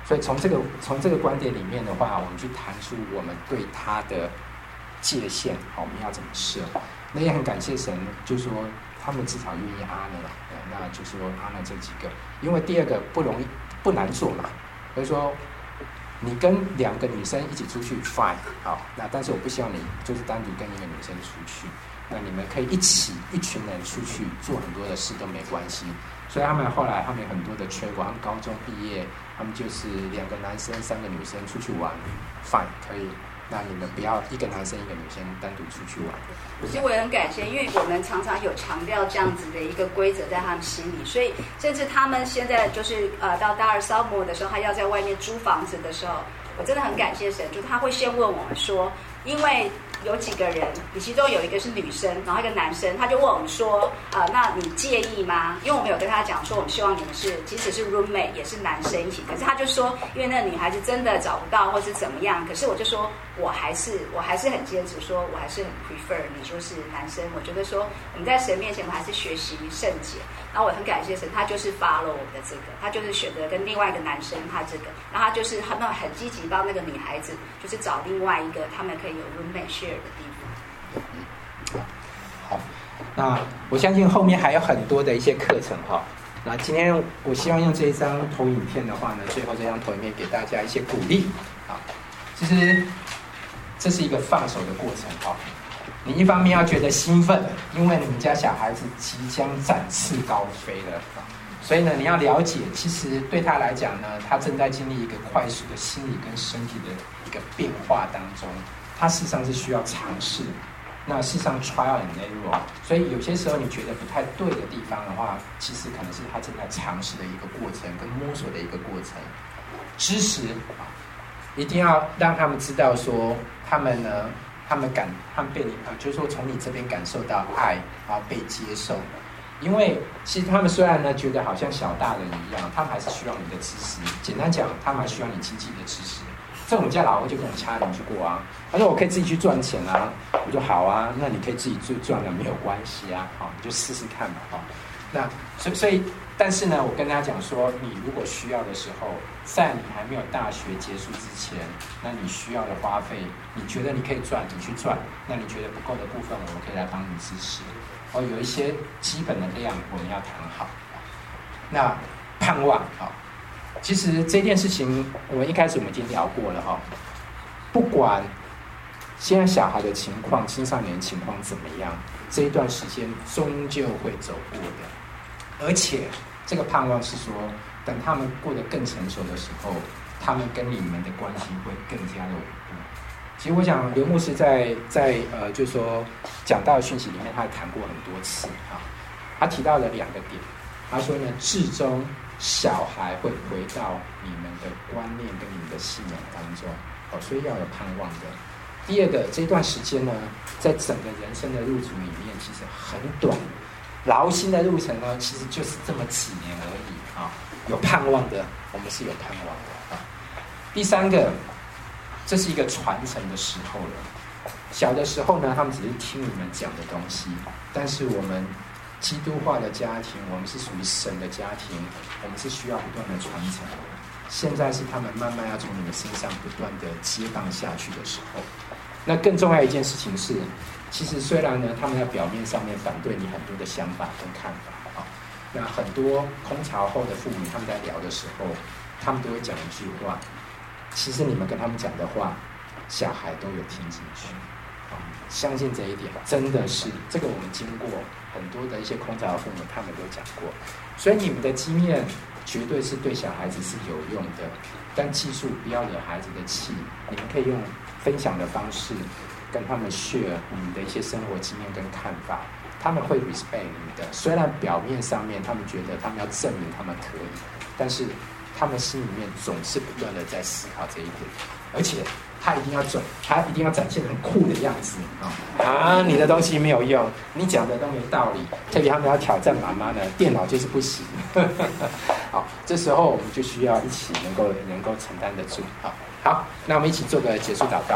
所以从这个观点里面的话，我们去谈出我们对他的界限，好，我们要怎么设。那也很感谢神，就是说他们至少愿意honor，那就是说honor这几个，因为第二个不难做嘛，所以说你跟2个女生一起出去 fine， 好，那但是我不希望你就是单独跟一个女生出去，那你们可以一群人出去做很多的事都没关系。所以后来他们有很多的travel，他们高中毕业，他们就是2个男生3个女生出去玩 ，fine 可以。那你们不要1个男生1个女生单独出去玩。 其实我也很感谢，因为我们常常有强调这样子的一个规则在他们心里，所以甚至他们现在就是到大2 sophomore 的时候，他要在外面租房子的时候，我真的很感谢神，就是他会先问我们说，因为有几个人，你其中有一个是女生，然后一个男生，他就问我们说，那你介意吗？因为我们有跟他讲说，我们希望你们是即使是 roommate 也是男生一起，可是他就说，因为那个女孩子真的找不到或是怎么样，可是我就说我还是很坚持说，我还是很 prefer 你就是男生。我觉得说我们在神面前，我们还是学习圣洁。然后我很感谢神，他就是 follow 我们的这个，他就是选择跟另外一个男生他这个，然后他就是他们很积极帮那个女孩子，就是找另外一个他们可以有 roommate share的地方。 好，那我相信后面还有很多的一些课程哈。那今天我希望用这一张投影片的话呢，最后这张投影片给大家一些鼓励啊。其实这是一个放手的过程哈。你一方面要觉得兴奋，因为你们家小孩子即将展翅高飞了，所以呢，你要了解，其实对他来讲呢，他正在经历一个快速的心理跟身体的一个变化当中，他事实上是需要尝试。那事实上 trial and error， 所以有些时候你觉得不太对的地方的话，其实可能是他正在尝试的一个过程，跟摸索的一个过程。支持一定要让他们知道说，他们被你就是说从你这边感受到爱，然后被接受。因为其实他们虽然呢觉得好像小大人一样，他们还是需要你的支持。简单讲，他们还需要你经济的支持。这我们家老二就跟我掐邻居过啊，他说我可以自己去赚钱啊，我说好啊，那你可以自己赚了没有关系啊，好，你就试试看吧，好。那所以，但是呢，我跟大家讲说，你如果需要的时候，在你还没有大学结束之前，那你需要的花费，你觉得你可以赚，你去赚；那你觉得不够的部分，我们可以来帮你支持。有一些基本的量我们要谈好。那盼望啊。其实这件事情，我们一开始我们已经聊过了哈。不管现在小孩的情况、青少年情况怎么样，这一段时间终究会走过的。而且这个盼望是说，等他们过得更成熟的时候，他们跟你们的关系会更加的稳固。其实我想刘牧师在就是说讲到的讯息里面，他谈过很多次啊。他提到了2个点，他说呢，至终小孩会回到你们的观念跟你们的信仰当中，所以要有盼望的。第二个，这段时间呢，在整个人生的路途里面，其实很短，劳心的路程呢，其实就是这么几年而已啊。有盼望的，我们是有盼望的啊。第三个，这是一个传承的时候了。小的时候呢，他们只是听你们讲的东西，但是我们基督化的家庭，我们是属于神的家庭，我们是需要不断的传承。现在是他们慢慢要从你们身上不断的接棒下去的时候。那更重要一件事情是，其实虽然呢，他们在表面上面反对你很多的想法跟看法啊，那很多空巢后的父母他们在聊的时候，他们都会讲一句话，其实你们跟他们讲的话，小孩都有听进去。相信这一点真的是这个，我们经过很多的一些空巢父母，他们都讲过。所以你们的经验绝对是对小孩子是有用的，但记住不要惹孩子的气。你们可以用分享的方式跟他们 share 你们的一些生活经验跟看法，他们会 respect 你的。虽然表面上面他们觉得他们要证明他们可以，但是他们心里面总是不断的在思考这一点，而且他一定要展现很酷的样子啊！你的东西没有用，你讲的都没道理。特别他们要挑战妈妈呢，电脑就是不行。好，这时候我们就需要一起能够承担得住。好，那我们一起做个结束祷告。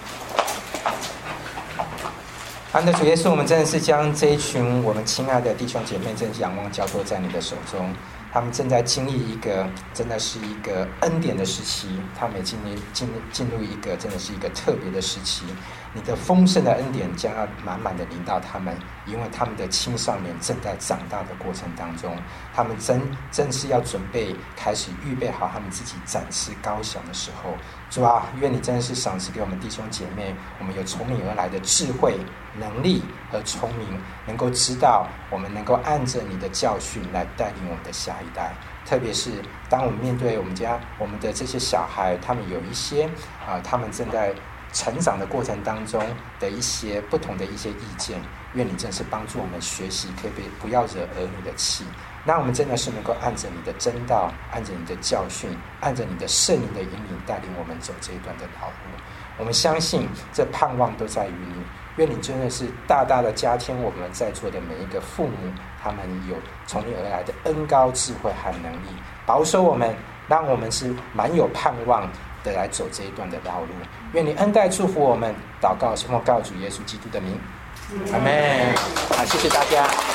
好的，主耶稣，我们真的是将这一群我们亲爱的弟兄姐妹，真是仰望交托在你的手中。 他们正在经历一个真的是一个恩典的时期，他们也进入一个真的是一个特别的时期。你的丰盛的恩典将要满满的临到他们，因为他们的青少年正在长大的过程当中，他们正是要准备开始预备好他们自己展翅高翔的时候。主啊，愿你真的是赏赐给我们弟兄姐妹，我们有从你而来的智慧、能力和聪明，能够知道我们能够按着你的教训来带领我们的下一代。特别是当我们面对我们的这些小孩，他们有一些他们正在成长的过程当中的一些不同的一些意见，愿你真是帮助我们学习，可以不要惹儿女的气。那我们真的是能够按着你的真道，按着你的教训，按着你的圣灵的引领，带领我们走这一段的道路。我们相信这盼望都在于你，愿你真的是大大的加添我们在座的每一个父母，他们有从你而来的恩高智慧和能力，保守我们，让我们是蛮有盼望的来走这一段的道路。愿你恩待祝福我们，祷告是奉告主耶稣基督的名，阿们。好，谢谢大家。